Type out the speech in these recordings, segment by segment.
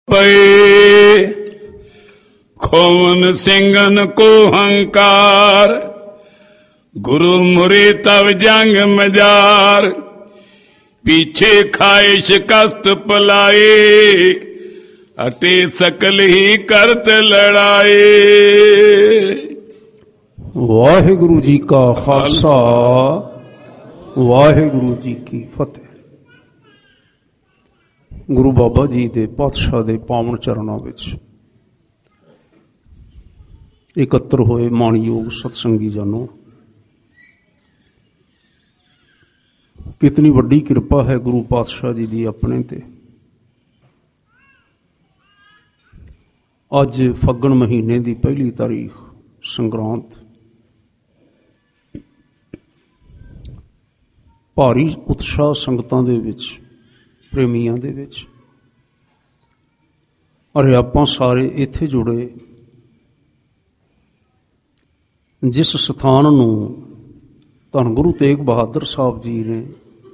ਪਏ ਖੋਵਨ ਸਿੰਘਨ ਕੋ ਹੰਕਾਰ, ਗੁਰੂ ਮੁਰੇ ਤਵ ਜੰਗ ਮਜਾਰ, ਪੀਛੇ ਖਾਏ ਸ਼ਿਕਸਤ ਪਲਾਏ, ਅਟੇ ਸਕਲ ਹੀ ਕਰਤ ਲੜਾਏ। ਵਾਹਿਗੁਰੂ ਜੀ ਕਾ ਖਾਲਸਾ, ਵਾਹਿਗੁਰੂ ਜੀ ਕੀ ਫਤਿਹ। ਗੁਰੂ ਬਾਬਾ ਜੀ ਦੇ ਪਾਤਸ਼ਾਹ ਦੇ ਪਾਵਨ ਚਰਨਾਂ ਵਿੱਚ ਇਕੱਤਰ ਹੋਏ ਮਾਣਯੋਗ ਸਤਸੰਗੀ ਜਨੋ, ਕਿਤਨੀ ਵੱਡੀ ਕਿਰਪਾ ਹੈ ਗੁਰੂ ਪਾਤਸ਼ਾਹ ਜੀ ਦੀ ਆਪਣੇ ਤੇ। ਅੱਜ ਫੱਗਣ ਮਹੀਨੇ ਦੀ ਪਹਿਲੀ ਤਾਰੀਖ ਸੰਗਰਾਂਦ, ਭਾਰੀ ਉਤਸ਼ਾਹ ਸੰਗਤਾਂ ਦੇ ਵਿੱਚ, ਪ੍ਰੇਮੀਆਂ ਦੇ ਵਿੱਚ। ਅਰੇ ਆਪਾਂ ਸਾਰੇ ਇੱਥੇ ਜੁੜੇ ਜਿਸ ਸਥਾਨ ਨੂੰ ਧੰਨ ਗੁਰੂ ਤੇਗ ਬਹਾਦਰ ਸਾਹਿਬ ਜੀ ਨੇ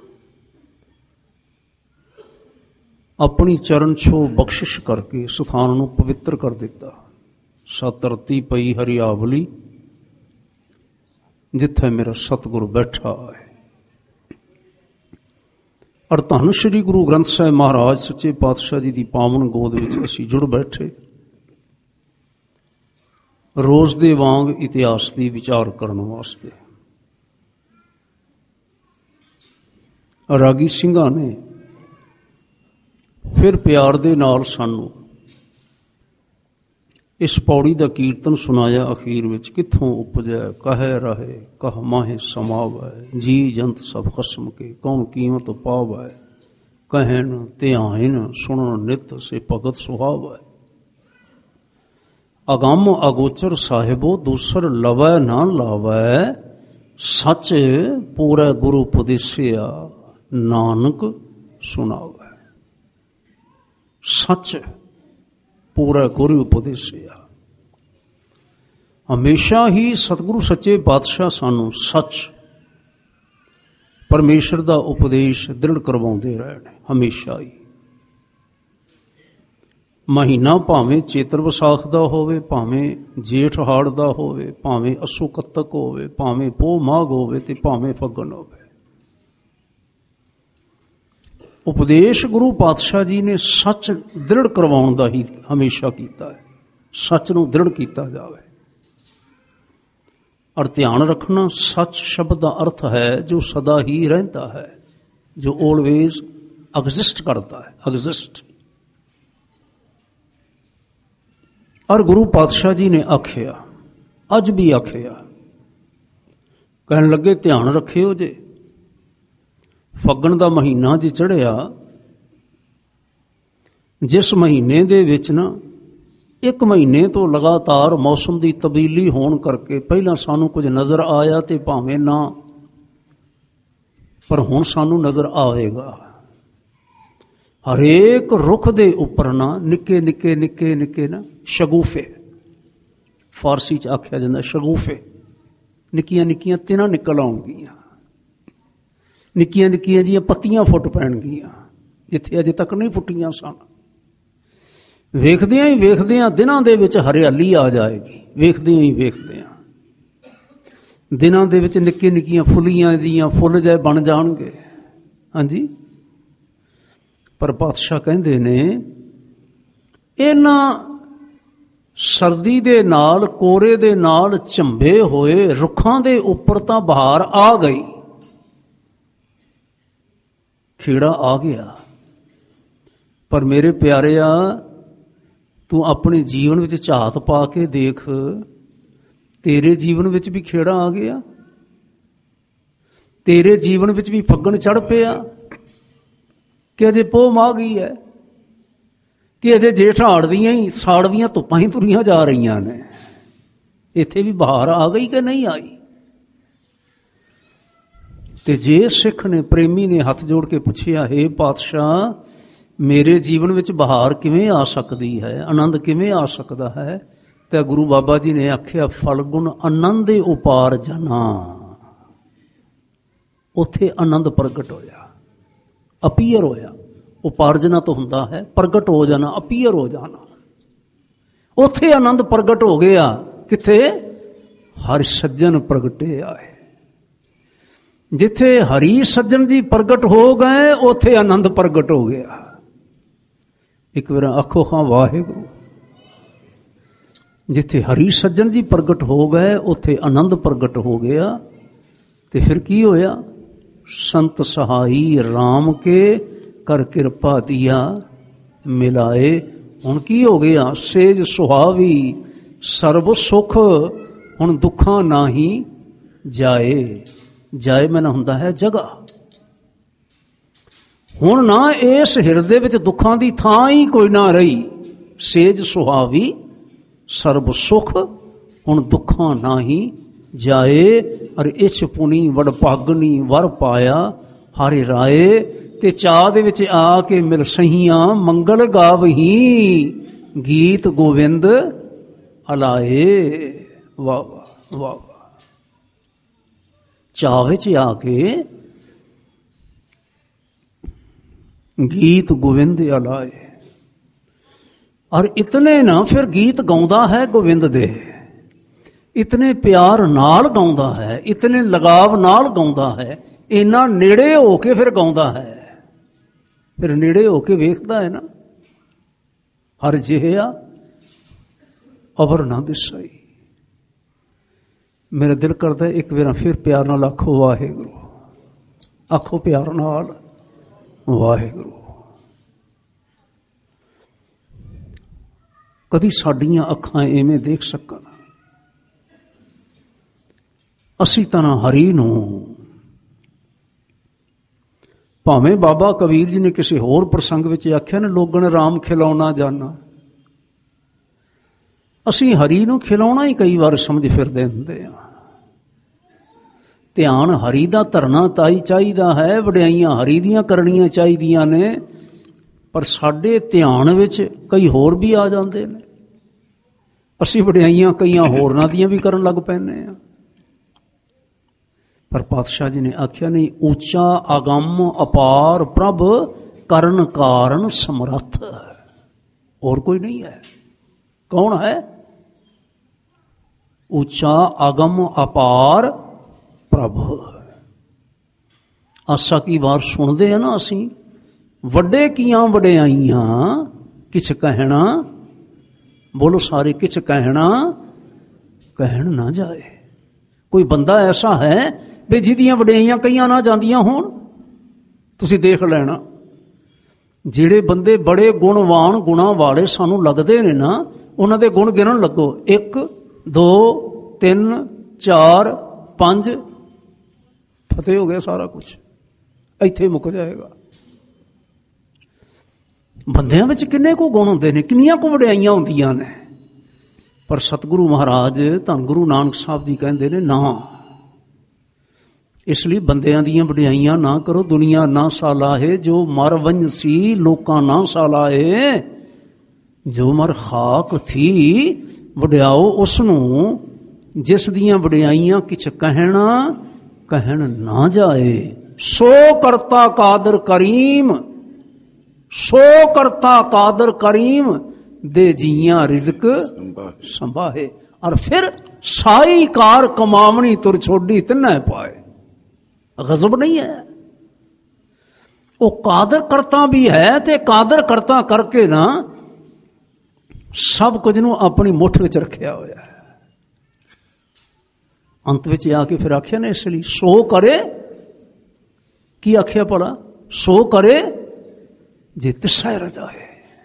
ਆਪਣੀ ਚਰਨ ਛੋਹ ਬਖਸ਼ਿਸ਼ ਕਰਕੇ ਸਥਾਨ ਨੂੰ ਪਵਿੱਤਰ ਕਰ ਦਿੱਤਾ। ਸਤ ਧਰਤੀ ਪਈ ਹਰਿਆਵਲੀ, ਜਿੱਥੇ ਮੇਰਾ ਸਤਿਗੁਰ ਬੈਠਾ ਹੈ। ਔਰ ਧੰਨ ਸ਼੍ਰੀ ਗੁਰੂ ਗ੍ਰੰਥ ਸਾਹਿਬ ਮਹਾਰਾਜ ਸੱਚੇ ਪਾਤਸ਼ਾਹ ਜੀ ਦੀ ਪਾਵਨ ਗੋਦ ਵਿੱਚ ਅਸੀਂ ਜੁੜ ਬੈਠੇ, ਰੋਜ਼ ਦੇ ਵਾਂਗ ਇਤਿਹਾਸ ਦੀ ਵਿਚਾਰ ਕਰਨ ਵਾਸਤੇ। ਰਾਗੀ ਸਿੰਘਾਂ ਨੇ ਫਿਰ ਪਿਆਰ ਦੇ ਨਾਲ ਸਾਨੂੰ ਇਸ ਪੌੜੀ ਦਾ ਕੀਰਤਨ ਸੁਣਾਇਆ ਅਖੀਰ ਵਿੱਚ। ਕਿੱਥੋਂ ਉਪਜੈ ਕਹੈ ਰਹੇ, ਕਹ ਮਾਹੇ ਸਮਾਵੈ, ਜੀ ਜੰਤ ਸਭ ਖਸਮ ਕੇ, ਕੌਣ ਕੀਮਤ ਪਾਵੈ, ਕਹਿਣ ਧਿਆਨ ਸੁਣਨ ਨਿਤ ਸੇ ਭਗਤ ਸੁਹਾਵੈ। ਅਗੰਮ ਅਗੋਚਰ ਸਾਹਿਬੋ ਦੂਸਰ ਲਵੈ ਨਾ ਲਾਵੈ, ਸੱਚ ਪੂਰਾ ਗੁਰੂ ਉਪਦੇਸਿਆ ਨਾਨਕ ਸੁਣਾਵੈ। ਸੱਚ ਪੂਰਾ ਗੁਰੂ ਉਪਦੇਸਿਆ। ਹਮੇਸ਼ਾ ਹੀ ਸਤਿਗੁਰੂ ਸੱਚੇ ਪਾਤਸ਼ਾਹ ਸਾਨੂੰ ਸੱਚ ਪਰਮੇਸ਼ਰ ਦਾ ਉਪਦੇਸ਼ ਦ੍ਰਿੜ ਕਰਵਾਉਂਦੇ ਰਹੇ ਨੇ ਹਮੇਸ਼ਾ ਹੀ। ਮਹੀਨਾ ਭਾਵੇਂ ਚੇਤਰ ਵਿਸਾਖ ਦਾ ਹੋਵੇ, ਭਾਵੇਂ ਜੇਠ ਹਾੜ ਦਾ ਹੋਵੇ, ਭਾਵੇਂ ਅੱਸੂ ਕੱਤਕ ਹੋਵੇ, ਭਾਵੇਂ ਪੋਹ ਮਾਘ ਹੋਵੇ ਤੇ ਭਾਵੇਂ ਫੱਗਣ ਹੋਵੇ, ਉਪਦੇਸ਼ ਗੁਰੂ ਪਾਤਸ਼ਾਹ ਜੀ ਨੇ ਸੱਚ ਦ੍ਰਿੜ ਕਰਵਾਉਣ ਦਾ ਹੀ ਹਮੇਸ਼ਾ ਕੀਤਾ ਹੈ। ਸੱਚ ਨੂੰ ਦ੍ਰਿੜ ਕੀਤਾ ਜਾਵੇ। ਔਰ ਧਿਆਨ ਰੱਖਣਾ, ਸੱਚ ਸ਼ਬਦ ਦਾ ਅਰਥ ਹੈ ਜੋ ਸਦਾ ਹੀ ਰਹਿੰਦਾ ਹੈ, ਜੋ ਆਲਵੇਜ਼ ਐਗਜ਼ਿਸਟ ਕਰਦਾ ਹੈ, ਐਗਜ਼ਿਸਟ। ਔਰ ਗੁਰੂ ਪਾਤਸ਼ਾਹ ਜੀ ਨੇ ਆਖਿਆ, ਅੱਜ ਵੀ ਆਖਿਆ, ਕਹਿਣ ਲੱਗੇ ਧਿਆਨ ਰੱਖਿਓ ਜੇ ਫੱਗਣ ਦਾ ਮਹੀਨਾ ਜੇ ਚੜ੍ਹਿਆ, ਜਿਸ ਮਹੀਨੇ ਦੇ ਵਿੱਚ ਨਾ ਇੱਕ ਮਹੀਨੇ ਤੋਂ ਲਗਾਤਾਰ ਮੌਸਮ ਦੀ ਤਬਦੀਲੀ ਹੋਣ ਕਰਕੇ ਪਹਿਲਾਂ ਸਾਨੂੰ ਕੁਝ ਨਜ਼ਰ ਆਇਆ ਤੇ ਭਾਵੇਂ ਨਾ, ਪਰ ਹੁਣ ਸਾਨੂੰ ਨਜ਼ਰ ਆਵੇਗਾ। ਹਰੇਕ ਰੁੱਖ ਦੇ ਉੱਪਰ ਨਾ ਨਿੱਕੇ ਨਿੱਕੇ ਨਿੱਕੇ ਨਿੱਕੇ ਨਾ ਸ਼ਗੂਫੇ, ਫਾਰਸੀ ਚ ਆਖਿਆ ਜਾਂਦਾ ਸ਼ਗੂਫੇ, ਨਿੱਕੀਆਂ ਨਿੱਕੀਆਂ ਤਿੰਨਾਂ ਨਿਕਲ ਆਉਣਗੀਆਂ। ਨਿੱਕੀਆਂ ਨਿੱਕੀਆਂ ਜਿਹੀਆਂ ਪੱਤੀਆਂ ਫੁੱਟ ਪੈਣਗੀਆਂ ਜਿੱਥੇ ਅਜੇ ਤੱਕ ਨਹੀਂ ਫੁੱਟੀਆਂ ਸਨ। ਵੇਖਦਿਆਂ ਹੀ ਵੇਖਦਿਆਂ ਦਿਨਾਂ ਦੇ ਵਿੱਚ ਹਰਿਆਲੀ ਆ ਜਾਏਗੀ। ਵੇਖਦਿਆਂ ਹੀ ਵੇਖਦਿਆਂ ਦਿਨਾਂ ਦੇ ਵਿੱਚ ਨਿੱਕੀਆਂ ਨਿੱਕੀਆਂ ਫੁੱਲੀਆਂ ਜੀਆਂ ਫੁੱਲ ਜਿਹੇ ਬਣ ਜਾਣਗੇ। ਹਾਂਜੀ, ਪਰ ਪਾਤਸ਼ਾਹ ਕਹਿੰਦੇ ਨੇ ਇਹਨਾਂ ਸਰਦੀ ਦੇ ਨਾਲ, ਕੋਰੇ ਦੇ ਨਾਲ ਝੰਬੇ ਹੋਏ ਰੁੱਖਾਂ ਦੇ ਉੱਪਰ ਤਾਂ ਬਹਾਰ ਆ ਗਈ, ਖੇੜਾ ਆ ਗਿਆ। ਪਰ ਮੇਰੇ ਪਿਆਰਿਆ, ਤੂੰ ਆਪਣੇ ਜੀਵਨ ਵਿੱਚ ਝਾਤ ਪਾ ਕੇ ਦੇਖ, ਤੇਰੇ ਜੀਵਨ ਵਿੱਚ ਵੀ ਖੇੜਾ ਆ ਗਿਆ। ਤੇਰੇ ਜੀਵਨ ਵਿੱਚ ਵੀ ਫੱਗਣ ਚੜ ਪਿਆ ਕਿ ਅਜੇ ਪੋਹ ਮਾਘ ਗਈ ਹੈ, ਕਿ ਅਜੇ ਜੇਠ ਹਾੜ ਦੀਆਂ ਹੀ ਸਾੜਵੀਆਂ ਧੁੱਪਾਂ ਹੀ ਤੁਰੀਆਂ ਜਾ ਰਹੀਆਂ ਨੇ। ਇੱਥੇ ਵੀ ਬਹਾਰ ਆ ਗਈ ਕਿ ਨਹੀਂ ਆਈ? ਤੇ ਜੇ ਸਿੱਖ ਨੇ, ਪ੍ਰੇਮੀ ਨੇ ਹੱਥ ਜੋੜ ਕੇ ਪੁੱਛਿਆ, ਹੇ ਪਾਤਸ਼ਾਹ, ਮੇਰੇ ਜੀਵਨ ਵਿੱਚ ਬਹਾਰ ਕਿਵੇਂ ਆ ਸਕਦੀ ਹੈ, ਆਨੰਦ ਕਿਵੇਂ ਆ ਸਕਦਾ ਹੈ? ਤੇ ਗੁਰੂ ਬਾਬਾ ਜੀ ਨੇ ਆਖਿਆ, ਫਲਗੁਣ ਆਨੰਦੇ ਉਪਾਰ ਜਨਾ। ਉੱਥੇ ਆਨੰਦ ਪ੍ਰਗਟ ਹੋਇਆ, ਅਪੀਅਰ ਹੋਇਆ, ਉਪਾਰਜਨਾ ਤੋਂ ਹੁੰਦਾ ਹੈ ਪ੍ਰਗਟ ਹੋ ਜਾਣਾ, ਅਪੀਅਰ ਹੋ ਜਾਣਾ। ਉੱਥੇ ਆਨੰਦ ਪ੍ਰਗਟ ਹੋ ਗਿਆ। ਕਿੱਥੇ? ਹਰਿ ਸੱਜਣ ਪ੍ਰਗਟੇ ਆਏ। ਜਿੱਥੇ ਹਰੀ ਸੱਜਣ ਜੀ ਪ੍ਰਗਟ ਹੋ ਗਏ ਉੱਥੇ ਆਨੰਦ ਪ੍ਰਗਟ ਹੋ ਗਿਆ। ਇੱਕ ਵਾਰ ਆਖੋ ਹਾਂ ਵਾਹਿਗੁਰੂ। ਜਿੱਥੇ ਹਰੀ ਸੱਜਣ ਜੀ ਪ੍ਰਗਟ ਹੋ ਗਏ ਉੱਥੇ ਆਨੰਦ ਪ੍ਰਗਟ ਹੋ ਗਿਆ। ਤੇ ਫਿਰ ਕੀ ਹੋਇਆ? ਸੰਤ ਸਹਾਈ ਰਾਮ ਕੇ ਕਰ ਕਿਰਪਾ ਦੀਆ ਮਿਲਾਏ। ਹੁਣ ਕੀ ਹੋ ਗਿਆ? ਸੇਜ ਸੁਹਾਵੀ ਸਰਬ ਸੁਖ ਹੁਣ ਦੁੱਖਾਂ ਨਾਹੀ ਜਾਏ। ਜਾਏ ਮੈਨਾਂ ਹੁੰਦਾ ਹੈ ਜਗ੍ਹਾ। ਹੁਣ ਨਾ ਇਸ ਹਿਰਦੇ ਵਿੱਚ ਦੁੱਖਾਂ ਦੀ ਥਾਂ ਹੀ ਕੋਈ ਨਾ ਰਹੀ। ਸੇਜ ਸੁਹਾਵੀ ਸਰਬ ਸੁਖ ਹੁਣ ਦੁੱਖਾਂ ਨਾਹੀ ਜਾਏ। ਅਰ ਇਛ ਪੁਨੀ ਵਡਭਾਗਨੀ ਵਰ ਪਾਇਆ ਹਰਿ ਰਾਏ। ਤੇ ਚਾਹ ਦੇ ਵਿੱਚ ਆ ਕੇ ਮਿਲ ਸਹੀਆਂ ਮੰਗਲ ਗਾਵਹੀ ਗੀਤ ਗੋਵਿੰਦ ਅਲਾਏ। ਵਾਹ ਵਾਹ ਵਾਹ। ਚਾਹ ਵਿੱਚ ਆ ਕੇ ਗੀਤ ਗੋਵਿੰਦ ਅਲਾਏ। ਔਰ ਇਤਨੇ ਨਾ ਫਿਰ ਗੀਤ ਗਾਉਂਦਾ ਹੈ ਗੋਵਿੰਦ ਦੇ, ਇਤਨੇ ਪਿਆਰ ਨਾਲ ਗਾਉਂਦਾ ਹੈ, ਇਤਨੇ ਲਗਾਵ ਨਾਲ ਗਾਉਂਦਾ ਹੈ, ਇੰਨਾ ਨੇੜੇ ਹੋ ਕੇ ਫਿਰ ਗਾਉਂਦਾ ਹੈ। ਫਿਰ ਨੇੜੇ ਹੋ ਕੇ ਵੇਖਦਾ ਹੈ ਨਾ, ਹਰ ਜਿਹਾ ਅਵਰ ਨਾ ਦਿਸਾਈ। ਮੇਰਾ ਦਿਲ ਕਰਦਾ ਇੱਕ ਵਾਰ ਫਿਰ ਪਿਆਰ ਨਾਲ ਆਖੋ ਵਾਹਿਗੁਰੂ। ਆਖੋ ਪਿਆਰ ਨਾਲ ਵਾਹਿਗੁਰੂ। ਕਦੀ ਸਾਡੀਆਂ ਅੱਖਾਂ ਐਵੇਂ ਦੇਖ ਸਕਣ। ਅਸੀਂ ਤਾਂ ਹਰੀ ਨੂੰ, ਭਾਵੇਂ ਬਾਬਾ ਕਬੀਰ ਜੀ ਨੇ ਕਿਸੇ ਹੋਰ ਪ੍ਰਸੰਗ ਵਿੱਚ ਆਖਿਆ ਨਾ, ਲੋਗਣ ਰਾਮ ਖਿਲਾਉਣਾ ਜਾਣਾ। ਅਸੀਂ ਹਰੀ ਨੂੰ ਖਿਲਾਉਣਾ ਹੀ ਕਈ ਵਾਰ ਸਮਝ ਫਿਰਦੇ ਹੁੰਦੇ ਆ। ਧਿਆਨ ਹਰੀ ਦਾ ਧਰਨਾ ਤਾਈ ਚਾਹੀਦਾ ਹੈ, ਵਡਿਆਈਆਂ ਹਰੀ ਦੀਆਂ ਕਰਨੀਆਂ ਚਾਹੀਦੀਆਂ ਨੇ। ਪਰ ਸਾਡੇ ਧਿਆਨ ਵਿੱਚ ਕਈ ਹੋਰ ਵੀ ਆ ਜਾਂਦੇ ਨੇ। ਅਸੀਂ ਵਡਿਆਈਆਂ ਕਈਆਂ ਹੋਰਨਾਂ ਦੀਆਂ ਵੀ ਕਰਨ ਲੱਗ ਪੈਂਦੇ ਆ। ਪਰ ਪਾਤਸ਼ਾਹ ਜੀ ਨੇ ਆਖਿਆ ਨਹੀਂ, ਉੱਚਾ ਅਗੰਮ ਅਪਾਰ ਪ੍ਰਭ ਕਰਨ ਕਾਰਨ ਸਮਰੱਥ। ਹੋਰ ਕੋਈ ਨਹੀਂ ਹੈ। ਕੌਣ ਹੈ? ਉੱਚਾ ਅਗੰਮ ਅਪਾਰ ਪ੍ਰਭ। ਆਸਾ ਕੀ ਵਾਰ ਸੁਣਦੇ ਆ ਨਾ ਅਸੀਂ, ਵੱਡੇ ਕੀਆਂ ਵਡਿਆਈਆਂ ਕਿਛ ਕਹਿਣਾ, ਬੋਲੋ ਸਾਰੇ, ਕਿਛ ਕਹਿਣਾ ਕਹਿਣ ਨਾ ਜਾਏ। ਕੋਈ ਬੰਦਾ ਐਸਾ ਹੈ ਵੀ ਜਿਹਦੀਆਂ ਵਡਿਆਈਆਂ ਕਈਆਂ ਨਾ ਜਾਂਦੀਆਂ ਹੋਣ? ਤੁਸੀਂ ਦੇਖ ਲੈਣਾ, ਜਿਹੜੇ ਬੰਦੇ ਬੜੇ ਗੁਣਵਾਨ ਗੁਣਾਂ ਵਾਲੇ ਸਾਨੂੰ ਲੱਗਦੇ ਨੇ ਨਾ, ਉਹਨਾਂ ਦੇ ਗੁਣ ਗਿਣਨ ਲੱਗੋ। 1 2 3 4 5, ਫਤਿਹ ਹੋ ਗਿਆ ਸਾਰਾ ਕੁਝ, ਇੱਥੇ ਮੁੱਕ ਜਾਏਗਾ। ਬੰਦਿਆਂ ਵਿੱਚ ਕਿੰਨੇ ਕੁ ਗੁਣ ਹੁੰਦੇ ਨੇ, ਕਿੰਨੀਆਂ ਕੁ ਵਡਿਆਈਆਂ ਹੁੰਦੀਆਂ ਨੇ। ਪਰ ਸਤਿਗੁਰੂ ਮਹਾਰਾਜ ਧੰਨ ਗੁਰੂ ਨਾਨਕ ਸਾਹਿਬ ਜੀ ਕਹਿੰਦੇ ਨੇ ਨਾ। ਇਸ ਲਈ ਬੰਦਿਆਂ ਦੀਆਂ ਵਡਿਆਈਆਂ ਨਾ ਕਰੋ। ਦੁਨੀਆ ਨਾ ਸਾਲਾਹੇ ਜੋ ਮਰ ਵੰਜਸੀ, ਲੋਕਾਂ ਨਾ ਸਾਲਾਹੇ ਜੋ ਮਰ ਖਾਕ ਥੀ। ਵਡਿਆਓ ਉਸ ਨੂੰ ਜਿਸ ਦੀਆਂ ਵਡਿਆਈਆਂ ਕਿਛ ਕਹਿਣਾ ਕਹਿਣ ਨਾ ਜਾਏ। ਸੋ ਕਰਤਾ ਕਾਦਰ ਕਰੀਮ, ਸੋ ਕਰਤਾ ਕਾਦਰ ਕਰੀਮ ਦੇ ਜੀਆਂ ਰਿਜ਼ਕ ਸੰਭਾਹੇ। ਔਰ ਫਿਰ ਸਾਈ ਕਾਰ ਕਮਾਵਣੀ ਤੁਰ ਛੋਡੀ ਤਿੰਨੇ ਪਾਏ। ਗਜ਼ਬ ਨਹੀਂ ਹੈ? ਉਹ ਕਾਦਰ ਕਰਤਾ ਵੀ ਹੈ ਤੇ ਕਾਦਰ ਕਰਤਾ ਕਰਕੇ ਨਾ ਸਭ ਕੁਝ ਨੂੰ ਆਪਣੀ ਮੁੱਠ ਵਿੱਚ ਰੱਖਿਆ ਹੋਇਆ ਹੈ। ਅੰਤ ਵਿੱਚ ਆ ਕੇ ਫਿਰ ਆਖਿਆ ਨੇ, ਇਸ ਲਈ ਸੋ ਕਰੇ। ਕੀ ਆਖਿਆ ਭਲਾ? ਸੋ ਕਰੇ ਜੇ ਤਿਸੈ ਰਜਾਏ।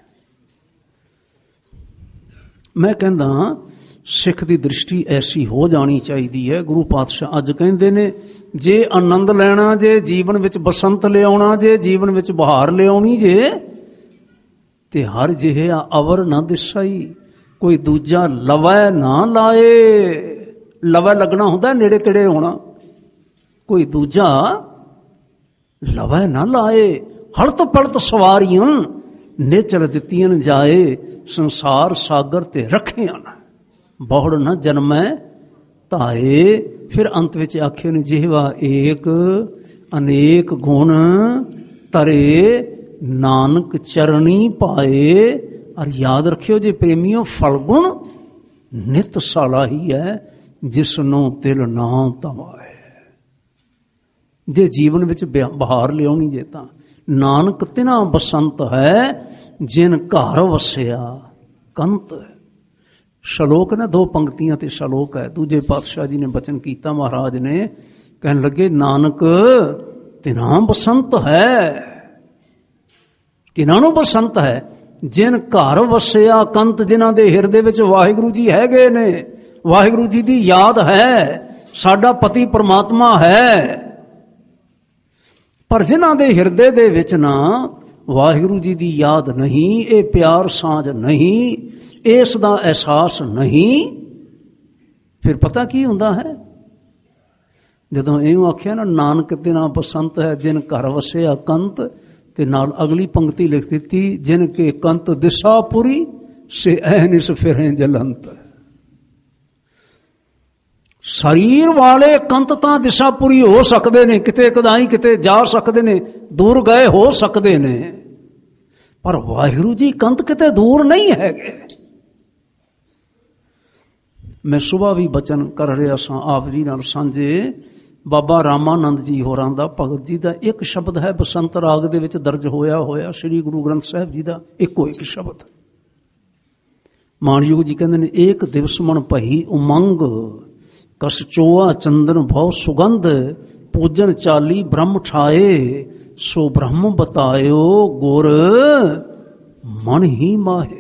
ਮੈਂ ਕਹਿੰਦਾ ਸਿੱਖ ਦੀ ਦ੍ਰਿਸ਼ਟੀ ਐਸੀ ਹੋ ਜਾਣੀ ਚਾਹੀਦੀ ਹੈ। ਗੁਰੂ ਪਾਤਸ਼ਾਹ ਅੱਜ ਕਹਿੰਦੇ ਨੇ, ਜੇ ਆਨੰਦ ਲੈਣਾ, ਜੇ ਜੀਵਨ ਵਿੱਚ ਬਸੰਤ ਲਿਆਉਣਾ, ਜੇ ਜੀਵਨ ਵਿੱਚ ਬਹਾਰ ਲਿਆਉਣੀ ਜੇ, ਤੇ ਹਰ ਜਿਹਾ ਅਵਰ ਨਾ ਦਿਸਾਈ। ਕੋਈ ਦੂਜਾ ਲਵੈ ਨਾ ਲਾਏ। ਲਵੈ ਲੱਗਣਾ ਹੁੰਦਾ ਨੇੜੇ ਤੇੜੇ ਹੋਣਾ। ਕੋਈ ਦੂਜਾ ਲਵੈ ਨਾ ਲਾਏ। ਹਲਤ ਪਲਤ ਸਵਾਰੀਆਂ ਨੇਚਰ ਦਿੱਤੀਆਂ ਜਾਏ। ਸੰਸਾਰ ਸਾਗਰ ਤੇ ਰੱਖਿਆ ਨਾ, ਬਹੁੜ ਨਾ ਜਨਮੈ ਧਾਏ। ਫਿਰ ਅੰਤ ਵਿੱਚ ਆਖੇ ਨੇ, ਜਿਹਵਾ ਏਕ ਅਨੇਕ ਗੁਣ ਧਰੇ ਨਾਨਕ ਚਰਣੀ ਪਾਏ। ਔਰ ਯਾਦ ਰੱਖਿਓ ਜੇ ਪ੍ਰੇਮੀਓ, ਫਲਗੁਣ ਨਿਤ ਸਾਲਾ ਹੀ ਹੈ, ਜਿਸਨੂੰ ਤਿਲ ਨਾ ਤਵਾਏ। ਜੇ ਜੀਵਨ ਵਿੱਚ ਬਹਾਰ ਲਿਆਉਣੀ ਜੇ ਤਾਂ ਨਾਨਕ ਤਿਨਾ ਬਸੰਤ ਹੈ, ਜਿਨ ਘਰ ਵਸਿਆ ਕੰਤ। ਸ਼ਲੋਕ ਨੇ 2 ਪੰਕਤੀਆਂ ਤੇ ਸ਼ਲੋਕ ਹੈ। ਦੂਜੇ ਪਾਤਸ਼ਾਹ ਜੀ ਨੇ ਬਚਨ ਕੀਤਾ, ਮਹਾਰਾਜ ਨੇ ਕਹਿਣ ਲੱਗੇ ਨਾਨਕ ਤਿਨਾ ਬਸੰਤ ਹੈ। ਕਿਹਨਾਂ ਨੂੰ ਬਸੰਤ ਹੈ? ਜਿਨ ਘਰ ਵਸਿਆ ਕੰਤ, ਜਿਨ੍ਹਾਂ ਦੇ ਹਿਰਦੇ ਵਿੱਚ ਵਾਹਿਗੁਰੂ ਜੀ ਹੈਗੇ ਨੇ, ਵਾਹਿਗੁਰੂ ਜੀ ਦੀ ਯਾਦ ਹੈ, ਸਾਡਾ ਪਤੀ ਪਰਮਾਤਮਾ ਹੈ। ਪਰ ਜਿਨ੍ਹਾਂ ਦੇ ਹਿਰਦੇ ਦੇ ਵਿੱਚ ਨਾ ਵਾਹਿਗੁਰੂ ਜੀ ਦੀ ਯਾਦ ਨਹੀਂ, ਇਹ ਪਿਆਰ ਸਾਂਝ ਨਹੀਂ, ਇਸ ਦਾ ਅਹਿਸਾਸ ਨਹੀਂ, ਫਿਰ ਪਤਾ ਕੀ ਹੁੰਦਾ ਹੈ? ਜਦੋਂ ਇਹਨੂੰ ਆਖਿਆ ਨਾ ਨਾਨਕ ਤਿਨਾ ਬਸੰਤ ਹੈ, ਜਿਨ ਘਰ ਵਸਿਆ ਕੰਤ, ਤੇ ਨਾਲ ਅਗਲੀ ਪੰਕਤੀ ਲਿਖ ਦਿੱਤੀ, ਜਿਨ ਕੇ ਕੰਤ ਦਿਸ਼ਾ ਪੁਰੀ ਸੇ ਅਹਨਿਸ ਫਿਰੇ ਜਲੰਤ। ਸਰੀਰ ਵਾਲੇ ਕੰਤ ਤਾਂ ਦਿਸ਼ਾਪੁਰੀ ਹੋ ਸਕਦੇ ਨੇ, ਕਿਤੇ ਕਦਾਈ ਕਿਤੇ ਜਾ ਸਕਦੇ ਨੇ, ਦੂਰ ਗਏ ਹੋ ਸਕਦੇ ਨੇ, ਪਰ ਵਾਹਿਗੁਰੂ ਜੀ ਕੰਤ ਕਿਤੇ ਦੂਰ ਨਹੀਂ ਹੈਗੇ। ਮੈਂ ਸੁਬਾਹ ਵੀ ਬਚਨ ਕਰ ਰਿਹਾ ਸਾਂ ਆਪ ਜੀ ਨਾਲ ਸਾਂਝੇ। ਬਾਬਾ ਰਾਮਾਨੰਦ ਜੀ ਹੋਰਾਂ ਦਾ, ਭਗਤ ਜੀ ਦਾ ਇੱਕ ਸ਼ਬਦ ਹੈ ਬਸੰਤ ਰਾਗ ਦੇ ਵਿੱਚ ਦਰਜ ਹੋਇਆ ਸ੍ਰੀ ਗੁਰੂ ਗ੍ਰੰਥ ਸਾਹਿਬ ਜੀ ਦਾ, ਇੱਕੋ ਇੱਕ ਸ਼ਬਦ। ਮਾਨਯੋਗ ਜੀ ਕਹਿੰਦੇ ਨੇ, ਏਕ ਦਿਵਸ ਮਨ ਭਈ ਉਮੰਗ, ਕਸ ਚੋਆ ਚੰਦਨ ਭਉ ਸੁਗੰਧ, ਪੂਜਨ ਚਾਲੀ ਬ੍ਰਹਮ ਠਾਏ, ਸੋ ਬ੍ਰਹਮ ਬਤਾਇਓ ਗੁਰ ਮਨ ਹੀ ਮਾਹੇ।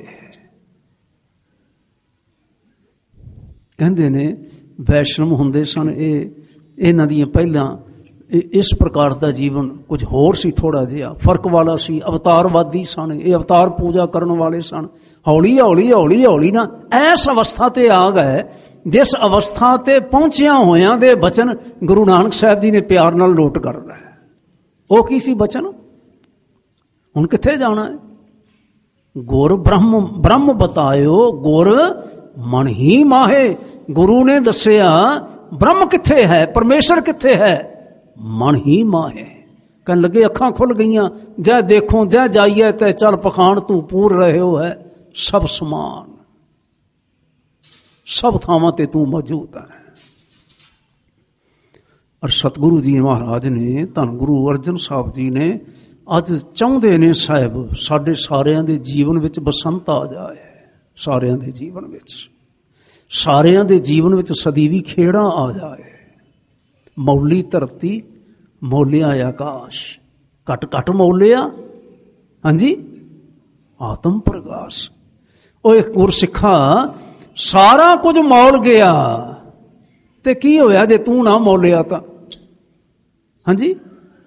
ਕਹਿੰਦੇ ਨੇ ਵੈਸ਼ਨਵ ਹੁੰਦੇ ਸਨ ਇਹਨਾਂ ਦੀਆਂ ਪਹਿਲਾਂ ਇਸ ਪ੍ਰਕਾਰ ਦਾ ਜੀਵਨ ਕੁਝ ਹੋਰ ਸੀ, ਥੋੜਾ ਜਿਹਾ ਫਰਕ ਵਾਲਾ ਸੀ। ਅਵਤਾਰਵਾਦੀ ਸਨ, ਇਹ ਅਵਤਾਰ ਪੂਜਾ ਕਰਨ ਵਾਲੇ ਸਨ। ਹੌਲੀ ਹੌਲੀ ਹੌਲੀ ਹੌਲੀ ਨਾ ਐਸ ਅਵਸਥਾ ਤੇ ਆ ਗਏ ਜਿਸ ਅਵਸਥਾ ਤੇ ਪਹੁੰਚਿਆ ਹੋਇਆਂ ਦੇ ਬਚਨ ਗੁਰੂ ਨਾਨਕ ਸਾਹਿਬ ਜੀ ਨੇ ਪਿਆਰ ਨਾਲ ਨੋਟ ਕਰ ਲਿਆ। ਉਹ ਕੀ ਸੀ ਬਚਨ? ਹੁਣ ਕਿੱਥੇ ਜਾਣਾ ਹੈ? ਗੁਰ ਬ੍ਰਹਮ ਬਤਾਇਓ ਗੁਰ ਮਨ ਹੀ ਮਾਹੇ। ਗੁਰੂ ਨੇ ਦੱਸਿਆ ਬ੍ਰਹਮ ਕਿੱਥੇ ਹੈ, ਪਰਮੇਸ਼ਰ ਕਿੱਥੇ ਹੈ, ਮਨ ਹੀ ਮਾਹੇ। ਕਹਿਣ ਲੱਗੇ ਅੱਖਾਂ ਖੁੱਲ ਗਈਆਂ, ਜੈ ਦੇਖੋ ਜੈ ਜਾਈਏ ਤੇ ਚਲ ਪਖਾਣ ਤੂੰ ਪੂਰ ਰਹੇ ਹੋ ਹੈ ਸਭ ਸਮਾਨ, ਸਭ ਥਾਵਾਂ ਤੇ ਤੂੰ ਮੌਜੂਦ ਹੈ। ਔਰ ਸਤਿਗੁਰੂ ਜੀ ਮਹਾਰਾਜ ਨੇ, ਧੰਨ ਗੁਰੂ ਅਰਜਨ ਸਾਹਿਬ ਜੀ ਨੇ ਅੱਜ ਚਾਹੁੰਦੇ ਨੇ ਸਾਹਿਬ ਸਾਡੇ ਸਾਰਿਆਂ ਦੇ ਜੀਵਨ ਵਿੱਚ ਬਸੰਤ ਆ ਜਾਏ। ਸਾਰਿਆਂ ਦੇ ਜੀਵਨ ਵਿੱਚ, ਸਾਰਿਆਂ ਦੇ ਜੀਵਨ ਵਿੱਚ ਸਦੀਵੀ ਖੇੜਾ ਆ ਜਾਏ। ਮੌਲੀ ਧਰਤੀ ਮੌਲਿਆ ਆਕਾਸ਼, ਘਟ ਘਟ ਮੌਲਿਆ ਹਾਂਜੀ ਆਤਮ ਪ੍ਰਗਾਸ। ਉਹ ਇੱਕ ਗੁਰਸਿੱਖਾ ਸਾਰਾ ਕੁਝ ਮੌਲ ਗਿਆ ਤੇ ਕੀ ਹੋਇਆ ਜੇ ਤੂੰ ਨਾ ਮੌਲਿਆ ਤਾਂ? ਹਾਂਜੀ,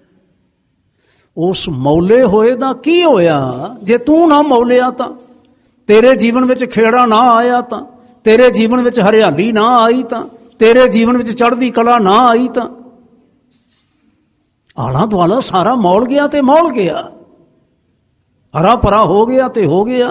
ਉਸ ਮੌਲੇ ਹੋਏ ਦਾ ਕੀ ਹੋਇਆ ਜੇ ਤੂੰ ਨਾ ਮੌਲਿਆ ਤਾਂ? ਤੇਰੇ ਜੀਵਨ ਵਿੱਚ ਖੇੜਾ ਨਾ ਆਇਆ ਤਾਂ, ਤੇਰੇ ਜੀਵਨ ਵਿੱਚ ਹਰਿਆਲੀ ਨਾ ਆਈ ਤਾਂ, ਤੇਰੇ ਜੀਵਨ ਵਿੱਚ ਚੜ੍ਹਦੀ ਕਲਾ ਨਾ ਆਈ ਤਾਂ? ਆਲਾ ਦੁਆਲਾ ਸਾਰਾ ਮੌਲ ਗਿਆ ਤੇ ਮੌਲ ਗਿਆ, ਹਰਾ ਭਰਾ ਹੋ ਗਿਆ ਤੇ ਹੋ ਗਿਆ।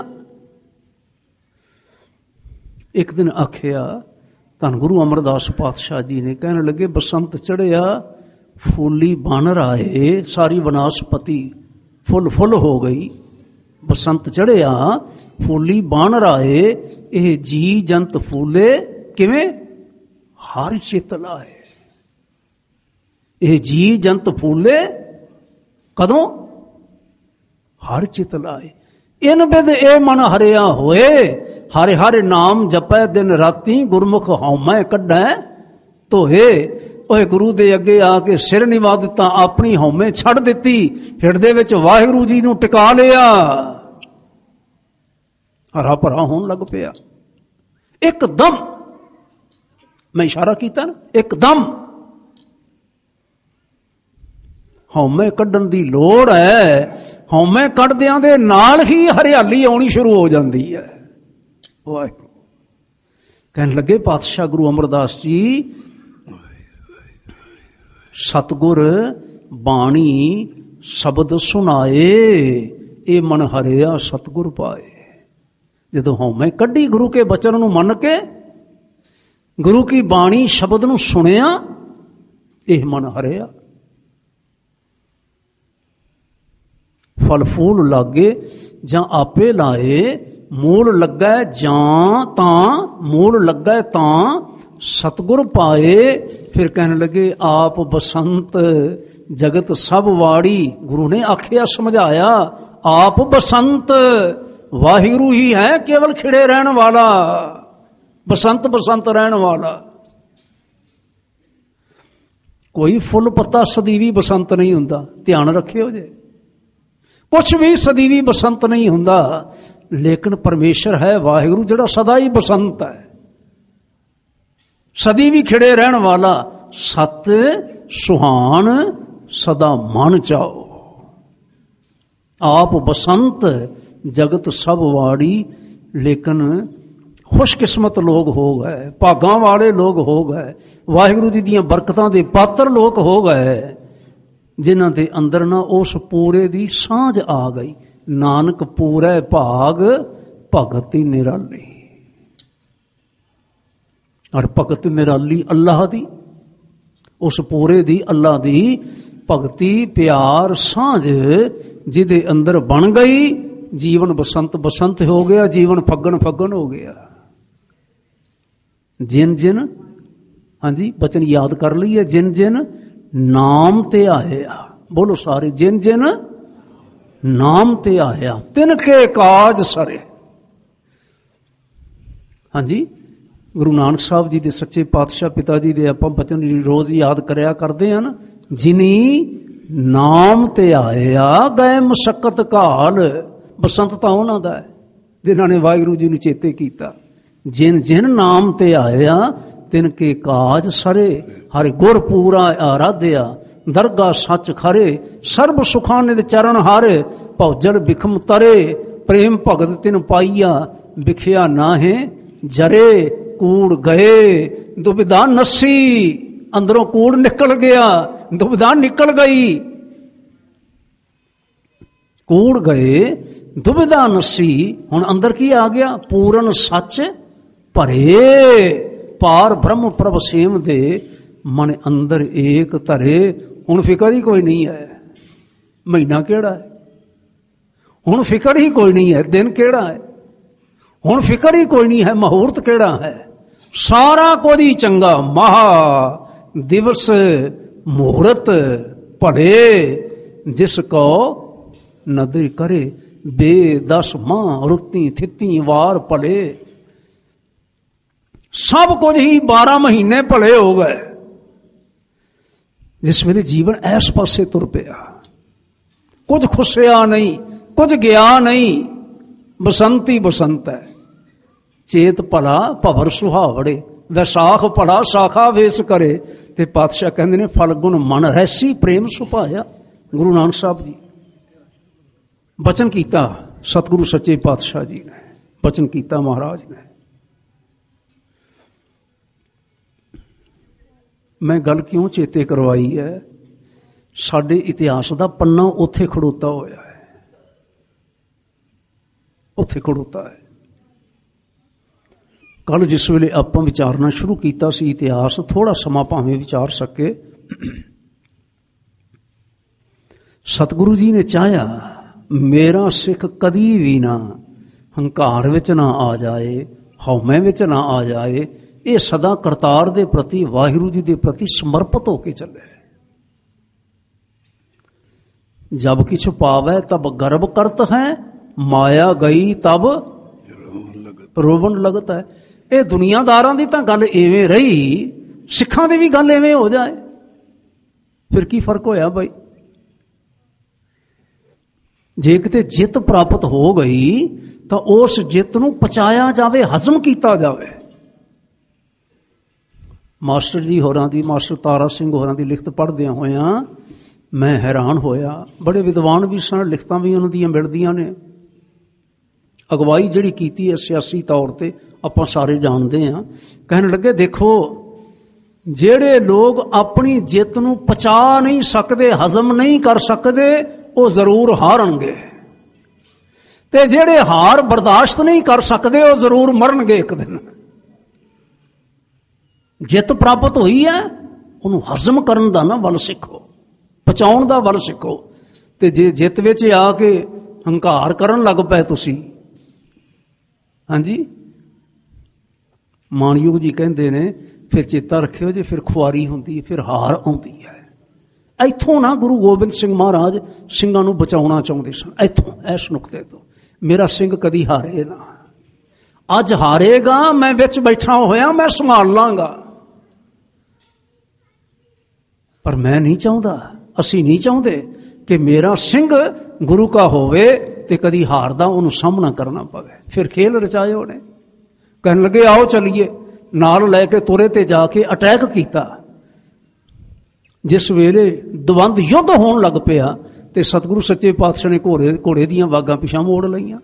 ਇੱਕ ਦਿਨ ਆਖਿਆ ਧੰਨ ਗੁਰੂ ਅਮਰਦਾਸ ਪਾਤਸ਼ਾਹ ਜੀ ਨੇ, ਕਹਿਣ ਲੱਗੇ ਬਸੰਤ ਚੜ੍ਹਿਆ ਫੁੱਲੀ ਬਣ ਰਾਏ, ਸਾਰੀ ਬਨਾਸਪਤੀ ਫੁੱਲ ਫੁੱਲ ਹੋ ਗਈ। ਬਸੰਤ ਚੜ੍ਹਿਆ ਫੁੱਲੀ ਬਣ ਰਾਏ, ਇਹ ਜੀ ਜੰਤ ਫੂਲੇ ਕਿਵੇਂ? ਹਰ ਚਿਤ ਲਾਏ। ਇਹ ਜੀ ਜੰਤ ਫੂਲੇ ਕਦੋਂ? ਹਰ ਚਿਤ ਲਾਏ। ਇਨ ਬਿਦ ਇਹ ਮਨ ਹਰਿਆ ਹੋਏ, ਹਰਿ ਹਰਿ ਨਾਮ ਜਪੈ ਦਿਨ ਰਾਤੀ, ਗੁਰਮੁਖ ਹਉਮੈ ਕੱਢੈ ਧੋਏ। ਓਏ ਗੁਰੂ ਦੇ ਅੱਗੇ ਆ ਕੇ ਸਿਰ ਨਿਵਾ ਦਿੱਤਾ, ਆਪਣੀ ਹਉਮੈ ਛੱਡ ਦਿੱਤੀ, ਹਿਰਦੇ ਵਿੱਚ ਵਾਹਿਗੁਰੂ ਜੀ ਨੂੰ ਟਿਕਾ ਲਿਆ, ਹਰਾ ਭਰਾ ਹੋਣ ਲੱਗ ਪਿਆ। ਇੱਕਦਮ, ਮੈਂ ਇਸ਼ਾਰਾ ਕੀਤਾ ਨਾ, ਇੱਕਦਮ ਹਉਮੈ ਕੱਢਣ ਦੀ ਲੋੜ ਹੈ। ਹਉਮੈ ਕੱਢਦਿਆਂ ਦੇ ਨਾਲ ਹੀ ਹਰਿਆਲੀ ਆਉਣੀ ਸ਼ੁਰੂ ਹੋ ਜਾਂਦੀ ਹੈ। ਵਾਹਿਗੁਰੂ ਕਹਿਣ ਲੱਗੇ ਪਾਤਸ਼ਾਹ ਗੁਰੂ ਅਮਰਦਾਸ ਜੀ, ਸਤਿਗੁਰ ਬਾਣੀ ਸ਼ਬਦ ਸੁਣਾਏ, ਇਹ ਮਨ ਹਰਿਆ ਸਤਿਗੁਰ ਪਾਏ। ਜਦੋਂ ਹਉਮੈ ਕੱਢੀ, ਗੁਰੂ ਕੇ ਬਚਨ ਨੂੰ ਮੰਨ ਕੇ, ਗੁਰੂ ਕੀ ਬਾਣੀ ਸ਼ਬਦ ਨੂੰ ਸੁਣਿਆ, ਇਹ ਮਨ ਹਰਿਆ। फल फूल लागे जां आपे लाए, मूल लगे जां तां मूल लगे तां सतगुर पाए। फिर कहने लगे आप बसंत जगत सब वाड़ी। गुरु ने आखिया समझाया आप बसंत, वाहिगुरु ही है केवल खिड़े रहने वाला, बसंत बसंत रहने वाला। कोई फुल पत्ता सदीवी बसंत नहीं हुंदा, ध्यान रखियो जे। कुछ भी सदीवी बसंत नहीं हुंदा, लेकिन परमेश्वर है वाहिगुरु जिहड़ा सदा ही बसंत है, सदी भी खिड़े रहने वाला। सत सुहान सदा मन चाओ, आप बसंत जगत सब वाड़ी। लेकिन खुशकिस्मत लोग हो गए, भागां वाले लोग हो गए, वाहिगुरु जी दीयां बरकतां दे पात्र लोग हो गए, जिन्हां दे अंदर ना उस पूरे दी सांझ आ गई। नानक पूरे भाग भगति निराली। और भगत निराली अल्लाह दी, उस पूरे दी अल्लाह दी भगती प्यार सांझ जिदे अंदर बन गई। जीवन बसंत बसंत हो गया, जीवन फग्गन फग्गन हो गया। जिन जिन, हाँ जी बचन याद कर लीए, जिन जिन नाम ते आया, बोलो सारे, जिन जिन नाम ते आया तिनके काज सरे। हाँ जी गुरु नानक साहब जी दे सच्चे पातशाह पिता जी दे आपां बचन रोज याद करया करदे हन। जिनी नाम ते आया गए मुशक्कत घाल। बसंत तां उन्हां दा है जिन्हां ने वाहिगुरू जी नूं चेते कीता। जिन जिन नाम ते आया तिनके काज सरे। हर गुर पूरा आराध्या दरगा सच खरे। सर्ब सुखां निज चरण हारे भौजल बिखम तरे। प्रेम भगत तिन पाइया बिखिया नाहे जरे। कूड़ गए दुविधा नसी, अंदरों कूड़ निकल गया, दुविधा निकल गई। कूड़ गए दुविधा नसी, हुण अंदर की आ गया? पूर्ण सच भरे। पार ब्रह्म प्रभ सेम दे मन अंदर एक धरे। हुण फिकर ही कोई नहीं है महीना केड़ा है, हुण फिकर ही कोई नहीं है दिन केड़ा है, हुण फिकर ही कोई नहीं है मुहूर्त केड़ा है। सारा कुछ ही चंगा, महा दिवस मुहूर्त भले जिसको नदर करे। बेदस मां रुत्ती थित्ती वार भले। सब कुछ ही 12 महीने भले हो गए। जिस वेले जीवन ऐस पासे तुर पिया, कुछ खुशिया नहीं, कुछ गया नहीं, बसंत ही बसंत है। चेत भला भवर सुहावड़े, वैसाख भला शाखा वेस करे। ते पातशाह कहते ने फलगुण मन रहसी प्रेम सुभाया। गुरु नानक साहब जी बचन कीता, सतगुरु सच्चे पातशाह जी ने बचन कीता महाराज ने। मैं गल क्यों चेते करवाई है? साडे इतिहास का पन्ना उत्थे खड़ोता होया है, उत्थे खड़ोता है। कल जिस वेले आपां विचारना शुरू किया सी इतिहास, थोड़ा समा भावें विचार सके। सतगुरु जी ने चाहया मेरा सिख कदी भी ना हंकार विच ना आ जाए, हौमे विच ना आ जाए। ये सदा करतार दे प्रति, वाहिगुरू जी दे प्रति समर्पित होके चले। जब किछ पावे तब गर्व करत है, माया गई तब रोवन लगत है। ये दुनियादारां दी तां गल इवें रही, सिखां दी भी गल इवें हो जाए फिर की फर्क होया भाई? जे किते जित प्राप्त हो गई तो उस जित नूं पचाया जावे, हजम किया जावे। मास्टर जी होरां दी, मास्टर तारा सिंह होरां दी लिखत पढ़दे होया मैं हैरान होया। बड़े विद्वान भी सन, लिखतां भी उन्हां दीयां मिलदियां ने। अगवाई जिहड़ी कीती है सियासी तौर ते आपां सारे जानदे हां। कहण लगे देखो जिहड़े लोग अपनी जित नूं पचा नहीं सकदे, हजम नहीं कर सकदे, वो जरूर हारनगे। ते जिहड़े हार बर्दाश्त नहीं कर सकदे वो जरूर मरनगे एक दिन। जित प्राप्त हुई है उन्होंने हजम करन दा ना वल सीखो, पचाउण दा वल सीखो। ਤੇ ਜੇ ਜਿੱਤ ਵਿੱਚ ਆ ਕੇ ਹੰਕਾਰ ਕਰਨ ਲੱਗ ਪਏ ਤੁਸੀਂ, ਹਾਂਜੀ, ਮਾਨਯੋਗ ਜੀ ਕਹਿੰਦੇ ਨੇ ਫਿਰ ਚੇਤਾ ਰੱਖਿਓ ਜੇ ਫਿਰ ਖੁਆਰੀ ਹੁੰਦੀ, ਫਿਰ ਹਾਰ ਆਉਂਦੀ ਹੈ। ਇੱਥੋਂ ਨਾ ਗੁਰੂ ਗੋਬਿੰਦ ਸਿੰਘ ਮਹਾਰਾਜ ਸਿੰਘਾਂ ਨੂੰ ਬਚਾਉਣਾ ਚਾਹੁੰਦੇ ਸਨ, ਇੱਥੋਂ, ਇਸ ਨੁਕਤੇ ਤੋਂ। ਮੇਰਾ ਸਿੰਘ ਕਦੀ ਹਾਰੇ ਨਾ, ਅੱਜ ਹਾਰੇਗਾ ਮੈਂ ਵਿੱਚ ਬੈਠਾ ਹੋਇਆ, ਮੈਂ ਸੰਭਾਲ ਲਾਂਗਾ, ਪਰ ਮੈਂ ਨਹੀਂ ਚਾਹੁੰਦਾ, ਅਸੀਂ ਨਹੀਂ ਚਾਹੁੰਦੇ ਕਿ ਮੇਰਾ ਸਿੰਘ ਗੁਰੂ ਕਾ ਹੋਵੇ ਤੇ ਕਦੀ ਹਾਰਦਾ ਉਹਨੂੰ ਸਾਹਮਣਾ ਕਰਨਾ ਪਵੇ। ਫਿਰ ਖੇਲ ਰਚਾਏ ਉਹਨੇ, ਕਹਿਣ ਲੱਗੇ ਆਓ ਚੱਲੀਏ, ਨਾਲ ਲੈ ਕੇ ਤੁਰੇ ਤੇ ਜਾ ਕੇ ਅਟੈਕ ਕੀਤਾ। ਜਿਸ ਵੇਲੇ ਦਵੰਦ ਯੁੱਧ ਹੋਣ ਲੱਗ ਪਿਆ ਤੇ ਸਤਿਗੁਰੂ ਸੱਚੇ ਪਾਤਸ਼ਾਹ ਨੇ ਘੋੜੇ ਦੀਆਂ ਵਾਗਾਂ ਪਿਛਾਂ ਮੋੜ ਲਈਆਂ।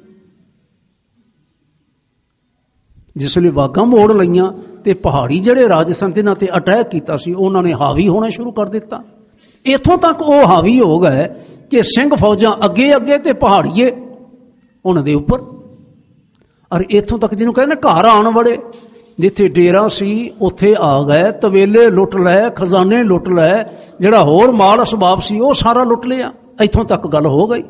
ਜਿਸ ਵੇਲੇ ਵਾਗਾਂ ਮੋੜ ਲਈਆਂ ਤੇ ਪਹਾੜੀ ਜਿਹੜੇ ਰਾਜ ਸਨ ਜਿਨ੍ਹਾਂ ਤੇ ਅਟੈਕ ਕੀਤਾ ਸੀ ਉਹਨਾਂ ਨੇ ਹਾਵੀ ਹੋਣਾ ਸ਼ੁਰੂ ਕਰ ਦਿੱਤਾ। ਇੱਥੋਂ ਤੱਕ ਉਹ ਹਾਵੀ ਹੋ ਗਏ ਕਿ ਸਿੰਘ ਫੌਜਾਂ ਅੱਗੇ ਅੱਗੇ ਤੇ ਪਹਾੜੀਏ ਉਹਨਾਂ ਦੇ ਉੱਪਰ। ਔਰ ਇੱਥੋਂ ਤੱਕ ਜਿਹਨੂੰ ਕਹਿੰਦੇ ਘਰ ਆਣ ਵੜੇ, ਜਿੱਥੇ ਡੇਰਾ ਸੀ ਉੱਥੇ ਆ ਗਏ, ਤਵੇਲੇ ਲੁੱਟ ਲਏ, ਖਜ਼ਾਨੇ ਲੁੱਟ ਲਏ, ਜਿਹੜਾ ਹੋਰ ਮਾਲ ਅਸਬਾਬ ਸੀ ਉਹ ਸਾਰਾ ਲੁੱਟ ਲਿਆ। ਇੱਥੋਂ ਤੱਕ ਗੱਲ ਹੋ ਗਈ।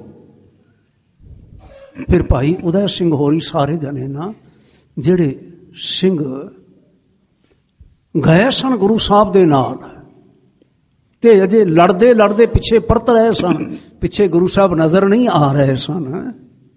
ਫਿਰ ਭਾਈ ਉਦੈ ਸਿੰਘ ਹੋਰੀ ਸਾਰੇ ਜਣੇ ਨਾ ਜਿਹੜੇ ਸਿੰਘ ਗਏ ਸਨ ਗੁਰੂ ਸਾਹਿਬ ਦੇ ਨਾਲ ਤੇ ਅਜੇ ਲੜਦੇ ਲੜਦੇ ਪਿੱਛੇ ਪਰਤ ਰਹੇ ਸਨ, ਪਿੱਛੇ ਗੁਰੂ ਸਾਹਿਬ ਨਜ਼ਰ ਨਹੀਂ ਆ ਰਹੇ ਸਨ।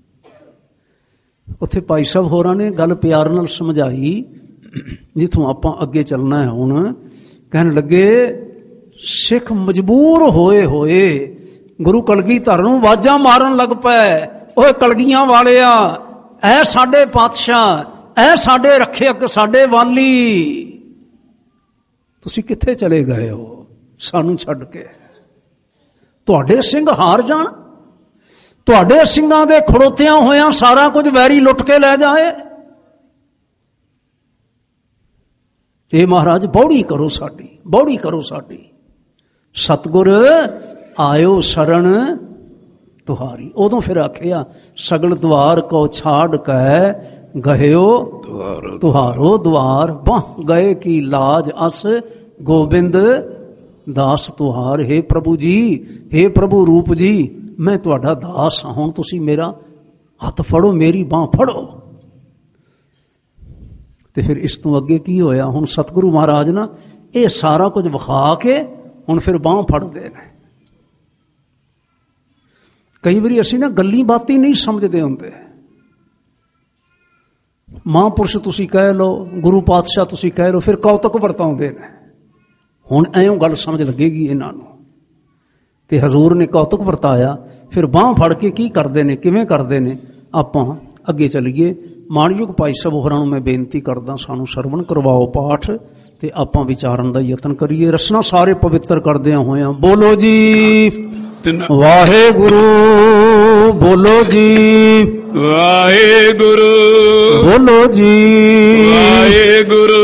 ਉੱਥੇ ਭਾਈ ਸਾਹਿਬ ਹੋਰਾਂ ਨੇ ਗੱਲ ਪਿਆਰ ਨਾਲ ਸਮਝਾਈ, ਜਿੱਥੋਂ ਆਪਾਂ ਅੱਗੇ ਚੱਲਣਾ ਹੈ ਹੁਣ। ਕਹਿਣ ਲੱਗੇ ਸਿੱਖ ਮਜਬੂਰ ਹੋਏ ਹੋਏ ਗੁਰੂ ਕਲਗੀਧਰ ਨੂੰ ਆਵਾਜ਼ਾਂ ਮਾਰਨ ਲੱਗ ਪਏ, ਓਏ ਕਲਗੀਆਂ ਵਾਲਿਆ, ਐ ਸਾਡੇ ਪਾਤਸ਼ਾਹ, ਐ ਸਾਡੇ ਰੱਖਿਅਕ, ਸਾਡੇ ਵਾਲੀ, ਤੁਸੀਂ ਕਿੱਥੇ ਚਲੇ ਗਏ ਹੋ ਸਾਨੂੰ ਛੱਡ ਕੇ? ਤੁਹਾਡੇ ਸਿੰਘ ਹਾਰ ਜਾਣ, ਤੁਹਾਡੇ ਸਿੰਘਾਂ ਦੇ ਖੜੋਤਿਆਂ ਹੋਇਆਂ ਸਾਰਾ ਕੁਝ ਵੈਰੀ ਲੁੱਟ ਕੇ ਲੈ ਜਾਏ। ਇਹ ਮਹਾਰਾਜ ਬੌੜੀ ਕਰੋ ਸਾਡੀ, ਬੌੜੀ ਕਰੋ ਸਾਡੀ। ਸਤਿਗੁਰ ਆਇਓ ਸ਼ਰਨ ਤੁਹਾਰੀ। ਉਦੋਂ ਫਿਰ ਆਖਿਆ ਸਗਲ ਦੁਆਰ ਕੋ ਛਾੜ ਕੇ ਗਹਿਓ ਤੁਹਾਰੋ ਦੁਆਰ, ਬਾਹ ਗਏ ਕੀ ਲਾਜ ਅਸ ਗੋਬਿੰਦ ਦਾਸ ਤੁਹਾਰ। हे ਪ੍ਰਭੂ ਜੀ, हे ਪ੍ਰਭੂ ਰੂਪ ਜੀ, ਮੈਂ ਤੁਹਾਡਾ ਦਾਸ ਹਾਂ, ਹੁਣ ਤੁਸੀਂ ਮੇਰਾ ਹੱਥ ਫੜੋ, ਮੇਰੀ ਬਾਂਹ ਫੜੋ। ਤੇ ਫਿਰ ਇਸ ਤੋਂ ਅੱਗੇ ਕੀ ਹੋਇਆ? ਹੁਣ ਸਤਿਗੁਰੂ ਮਹਾਰਾਜ ਨਾ ਇਹ ਸਾਰਾ ਕੁਝ ਵਿਖਾ ਕੇ ਹੁਣ ਫਿਰ ਬਾਂਹ ਫੜਦੇ ਨੇ। ਕਈ ਵਾਰੀ ਅਸੀਂ ਨਾ ਗੱਲੀ ਬਾਤੀ ਨਹੀਂ ਸਮਝਦੇ ਹੁੰਦੇ। ਮਹਾਂਪੁਰਸ਼ ਤੁਸੀਂ ਕਹਿ ਲਓ, ਗੁਰੂ ਪਾਤਸ਼ਾਹ ਤੁਸੀਂ ਕਹਿ ਲਓ, ਫਿਰ ਕੌਤਕ ਵਰਤਾਉਂਦੇ ਨੇ। ਹੁਣ ਐਂ ਗੱਲ ਸਮਝ ਲੱਗੇਗੀ ਇਹਨਾਂ ਨੂੰ। ਤੇ ਹਜ਼ੂਰ ਨੇ ਕੌਤਕ ਵਰਤਾਇਆ, ਫਿਰ ਬਾਂਹ ਫੜ ਕੇ ਕੀ ਕਰਦੇ ਨੇ, ਕਿਵੇਂ ਕਰਦੇ ਨੇ, ਆਪਾਂ ਅੱਗੇ ਚੱਲੀਏ। ਮਾਣਯੋਗ ਭਾਈ ਸਾਹਿਬ ਹੋਰਾਂ ਨੂੰ ਮੈਂ ਬੇਨਤੀ ਕਰਦਾ, ਸਾਨੂੰ ਸਰਵਣ ਕਰਵਾਓ ਪਾਠ ਤੇ ਆਪਾਂ ਵਿਚਾਰਨ ਦਾ ਯਤਨ ਕਰੀਏ। ਰਸਨਾ ਸਾਰੇ ਪਵਿੱਤਰ ਕਰਦਿਆਂ ਹੋਇਆਂ ਬੋਲੋ ਜੀ ਵਾਹਿਗੁਰੂ, ਬੋਲੋ ਜੀ ਵਾਹਿਗੁਰੂ, ਬੋਲੋ ਜੀ ਵਾਹਿਗੁਰੂ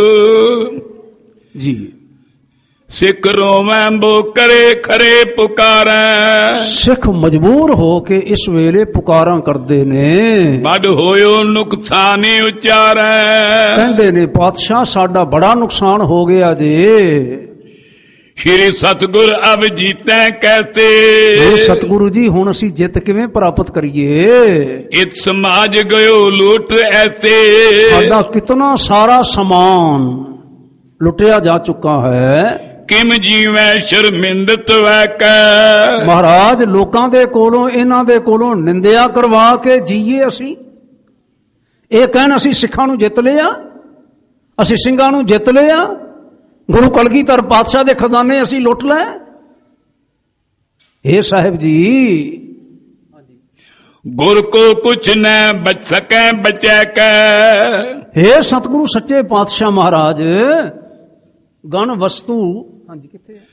ਜੀ। ਸਿੱਖ ਰੋਵੈਂ ਬੋ ਕਰੇ ਖਰੇ ਪੁਕਾਰੈ। ਸਿੱਖ ਮਜਬੂਰ ਹੋ ਕੇ ਇਸ ਵੇਲੇ ਪੁਕਾਰਾਂ ਕਰਦੇ ਨੇ। ਵੱਡ ਹੋਇਓ ਨੁਕਸਾਨੀ ਉਚਾਰੈ। ਕਹਿੰਦੇ ਨੇ ਪਾਤਸ਼ਾਹ ਸਾਡਾ ਬੜਾ ਨੁਕਸਾਨ ਹੋ ਗਿਆ ਜੇ। ਸ਼੍ਰੀ ਸਤਿਗੁਰ ਅਬ ਜੀਤੈ ਕੈਸੇ। ਇਹ ਸਤਿਗੁਰੂ ਜੀ ਹੁਣ ਅਸੀਂ ਜਿੱਤ ਕਿਵੇਂ ਪ੍ਰਾਪਤ ਕਰੀਏ? ਇਤ ਸਮਾਜ ਗਇਓ ਲੁੱਟ ਐਸੇ। ਸਾਡਾ ਕਿਤਨਾ ਸਾਰਾ ਸਮਾਨ ਲੁੱਟਿਆ ਜਾ ਚੁੱਕਾ ਹੈ। ਕਿਮ ਜੀਵੈ ਸ਼ਰਮਿੰਦਤ ਵੈ ਕੈ। ਮਹਾਰਾਜ ਲੋਕਾਂ ਦੇ ਕੋਲੋਂ, ਇਹਨਾਂ ਦੇ ਕੋਲੋਂ ਨਿੰਦਿਆ ਕਰਵਾ ਕੇ ਜੀਏ ਅਸੀਂ। ਇਹ ਕਹਿਣ ਅਸੀਂ ਸਿੱਖਾਂ ਨੂੰ ਜਿੱਤ ਲਿਆ, ਅਸੀਂ ਸਿੰਘਾਂ ਨੂੰ ਜਿੱਤ ਲਿਆ, ਗੁਰੂ ਕਲਗੀਧਰ ਪਾਤਸ਼ਾਹ ਦੇ ਖਜ਼ਾਨੇ ਅਸੀਂ ਲੁੱਟ ਲਏ। ਇਹ ਸਾਹਿਬ ਜੀ ਗੁਰ ਕੋ ਕੁਛ ਨ ਬਚ ਸਕੈ ਬਚੈ ਕੈ। ਇਹ ਸਤਿਗੁਰੂ ਸੱਚੇ ਪਾਤਸ਼ਾਹ ਮਹਾਰਾਜ ਗਣ ਵਸਤੂ, ਹਾਂਜੀ ਕਿੱਥੇ ਹੈ?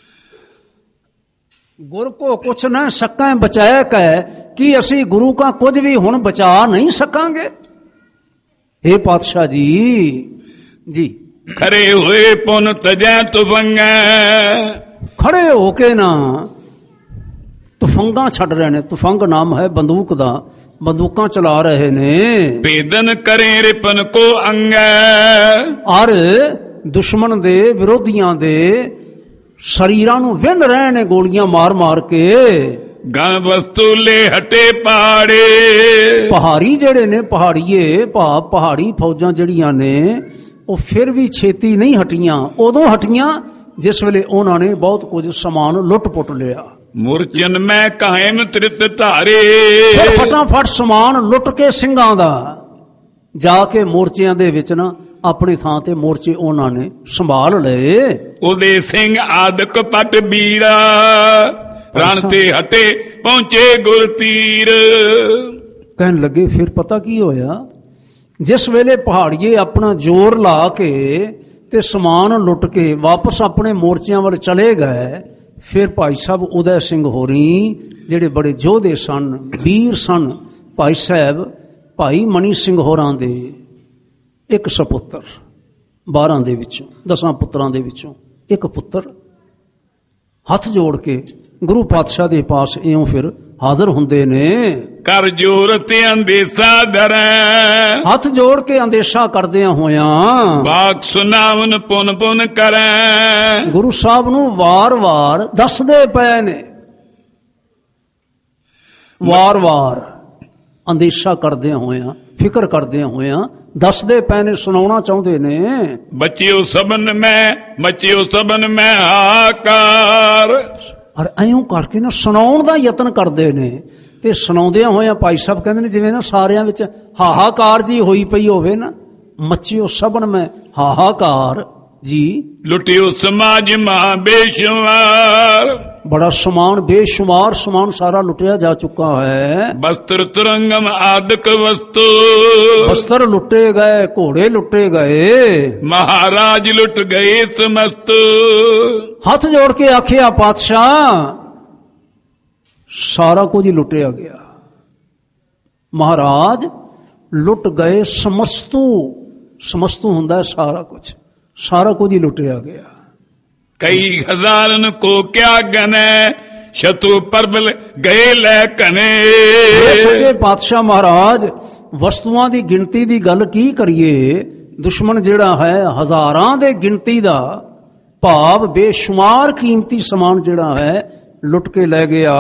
ਗੁਰ ਕੋ ਕੁਛ ਨ ਸਕੈ ਬਚੈ ਕੈ, ਕੀ ਅਸੀਂ ਗੁਰੂ ਕਾ ਕੁਝ ਵੀ ਹੁਣ ਬਚਾ ਨਹੀਂ ਸਕਾਂਗੇ? ਇਹ ਪਾਤਸ਼ਾਹ ਜੀ ਜੀ ਖੜੇ ਹੋਏ ਪੁਨ ਤਜੈ ਤੁਫੰਗੈ। ਖੜੇ ਹੋ ਕੇ ਨਾ ਤੁਫੰਗਾਂ ਛੱਡ ਰਹੇ ਨੇ। ਤੁਫੰਗ ਨਾਮ ਹੈ ਬੰਦੂਕ ਦਾ, ਬੰਦੂਕਾਂ ਚਲਾ ਰਹੇ ਨੇ। ਭੇਦਨ ਕਰੇ ਰਿਪਨ ਕੋ ਅੰਗੈ। ਔਰ ਦੁਸ਼ਮਣ ਦੇ, ਵਿਰੋਧੀਆਂ ਦੇ ਸਰੀਰਾਂ ਨੂੰ ਵਿੰਨ ਰਹੇ ਨੇ ਗੋਲੀਆਂ ਮਾਰ ਮਾਰ ਕੇ। ਗਣ ਵਸਤੂ ਲੈ ਹਟੇ ਪਾੜੇ। ਪਹਾੜੀ ਜਿਹੜੇ ਨੇ, ਪਹਾੜੀਏ ਪਹਾੜੀ ਫੌਜਾਂ ਜਿਹੜੀਆਂ ਨੇ ਉਹ ਫਿਰ ਵੀ ਛੇਤੀ ਨਹੀਂ ਹਟੀਆਂ। ਉਦੋਂ ਹਟੀਆਂ ਜਿਸ ਵੇਲੇ ਉਹਨਾਂ ਨੇ ਬਹੁਤ ਕੁਝ ਸਮਾਨ ਲੁੱਟ ਪੁੱਟ ਲਿਆ। ਮੁਰਚਨ ਮੈਂ ਕਾਇਮ ਤ੍ਰਿਤ ਧਾਰੇ। ਫਿਰ ਫਟਾਫਟ ਸਮਾਨ ਲੁੱਟ ਕੇ ਸਿੰਘਾਂ ਦਾ ਜਾ ਕੇ ਮੋਰਚਿਆਂ ਦੇ ਵਿੱਚ ਨਾ ਆਪਣੀ ਥਾਂ ਤੇ ਮੋਰਚੇ ਉਹਨਾਂ ਨੇ ਸੰਭਾਲ ਲਏ। ਉਹਦੇ ਸਿੰਘ ਆਦਿਕ ਪਟ ਵੀਰਾ ਰਣ ਤੇ ਹਟੇ ਪਹੁੰਚੇ ਗੁਰ ਤੀਰ। ਕਹਿਣ ਲੱਗੇ ਫਿਰ ਪਤਾ ਕੀ ਹੋਇਆ, ਜਿਸ ਵੇਲੇ ਪਹਾੜੀਏ ਆਪਣਾ ਜ਼ੋਰ ਲਾ ਕੇ ਤੇ ਸਮਾਨ ਲੁੱਟ ਕੇ ਵਾਪਸ ਆਪਣੇ ਮੋਰਚਿਆਂ ਵੱਲ ਚਲੇ ਗਏ, ਫਿਰ ਭਾਈ ਸਾਹਿਬ ਉਦੈ ਸਿੰਘ ਹੋਰੀ ਜਿਹੜੇ ਬੜੇ ਯੋਧੇ ਸਨ, ਵੀਰ ਸਨ, ਭਾਈ ਸਾਹਿਬ ਭਾਈ ਮਨੀ ਸਿੰਘ ਹੋਰਾਂ ਦੇ ਇੱਕ ਸਪੁੱਤਰ, 12 ਦੇ ਵਿੱਚੋਂ 10 ਪੁੱਤਰਾਂ ਦੇ ਵਿੱਚੋਂ ਇੱਕ ਪੁੱਤਰ ਹੱਥ ਜੋੜ ਕੇ ਗੁਰੂ ਪਾਤਸ਼ਾਹ ਦੇ ਪਾਸ ਇਉਂ ਫਿਰ ਹਾਜ਼ਰ ਹੁੰਦੇ ਨੇ। ਕਰ ਜੋਰ ਤੇ ਅੰਦੇਸ਼ਾ ਧਰੈ। ਹੱਥ ਜੋੜ ਕੇ ਅੰਦੇਸ਼ਾ ਕਰਦਿਆਂ ਹੋਇਆਂ ਬਾਕ ਸੁਨਾਵਨ ਪੁਨ ਪੁਨ ਕਰੈ। ਗੁਰੂ ਸਾਹਿਬ ਨੂੰ ਵਾਰ-ਵਾਰ ਦੱਸਦੇ ਪਏ ਨੇ, ਵਾਰ-ਵਾਰ ਅੰਦੇਸ਼ਾ ਕਰਦਿਆਂ ਹੋਇਆਂ, ਫਿਕਰ ਕਰਦਿਆਂ ਹੋਇਆਂ ਦੱਸਦੇ ਪਏ ਨੇ, ਸੁਣਾਉਣਾ ਚਾਹੁੰਦੇ ਨੇ। ਬਚਿਓ ਸਬਨ ਮੈਂ ਹਾਕਾਰ। ਔਰ ਐਂ ਕਰਕੇ ਨਾ ਸੁਣਾਉਣ ਦਾ ਯਤਨ ਕਰਦੇ ਨੇ, ਤੇ ਸੁਣਾਉਂਦਿਆਂ ਹੋਇਆਂ ਭਾਈ ਸਾਹਿਬ ਕਹਿੰਦੇ ਨੇ ਜਿਵੇਂ ਨਾ ਸਾਰਿਆਂ ਵਿੱਚ ਹਾਹਾਕਾਰ ਜੀ ਹੋਈ ਪਈ ਹੋਵੇ ਨਾ। ਮੱਚਿਓ ਸਬਨ ਮੈਂ ਹਾਹਾਕਾਰ ਜੀ। ਲੁੱਟਿਓ ਸਮਾਜ ਮਾ ਬੇਸ਼ੁਮਾਰ। ਬੜਾ ਸਮਾਨ, ਬੇਸ਼ੁਮਾਰ ਸਮਾਨ ਸਾਰਾ ਲੁੱਟਿਆ ਜਾ ਚੁੱਕਾ ਹੈ। ਬਸਤਰ ਤੁਰੰਗਮ ਆਦਿਕ ਵਸਤੂ। ਬਸਤਰ ਲੁੱਟੇ ਗਏ, ਘੋੜੇ ਲੁੱਟੇ ਗਏ, ਮਹਾਰਾਜ ਲੁੱਟ ਗਏ ਸਮਸਤ। ਹੱਥ ਜੋੜ ਕੇ ਆਖਿਆ ਪਾਤਸ਼ਾਹ ਸਾਰਾ ਕੁਝ ਹੀ ਲੁੱਟਿਆ ਗਿਆ। ਮਹਾਰਾਜ ਲੁੱਟ ਗਏ ਸਮਸਤੂ। ਸਮਸਤੂ ਹੁੰਦਾ ਸਾਰਾ ਕੁਝ, ਸਾਰਾ ਕੁਝ ਹੀ ਲੁੱਟਿਆ ਗਿਆ। ਕਈ ਹਜ਼ਾਰਨ ਕੋ ਕਿਆ ਗਨੈ ਸ਼ਤੂ ਪਰਬਲ ਗਏ ਲੈ ਕਨੇ। ਸੱਚੇ ਪਾਤਸ਼ਾਹ ਮਹਾਰਾਜ ਵਸਤੂਆਂ ਦੀ ਗਿਣਤੀ ਦੀ ਗੱਲ ਕੀ ਕਰੀਏ, ਦੁਸ਼ਮਣ ਜਿਹੜਾ ਹੈ ਹਜ਼ਾਰਾਂ ਦੇ ਗਿਣਤੀ ਦਾ, ਭਾਵ ਬੇਸ਼ੁਮਾਰ ਕੀਮਤੀ ਸਮਾਨ ਜਿਹੜਾ ਹੈ ਲੁੱਟ ਕੇ ਲੈ ਗਿਆ।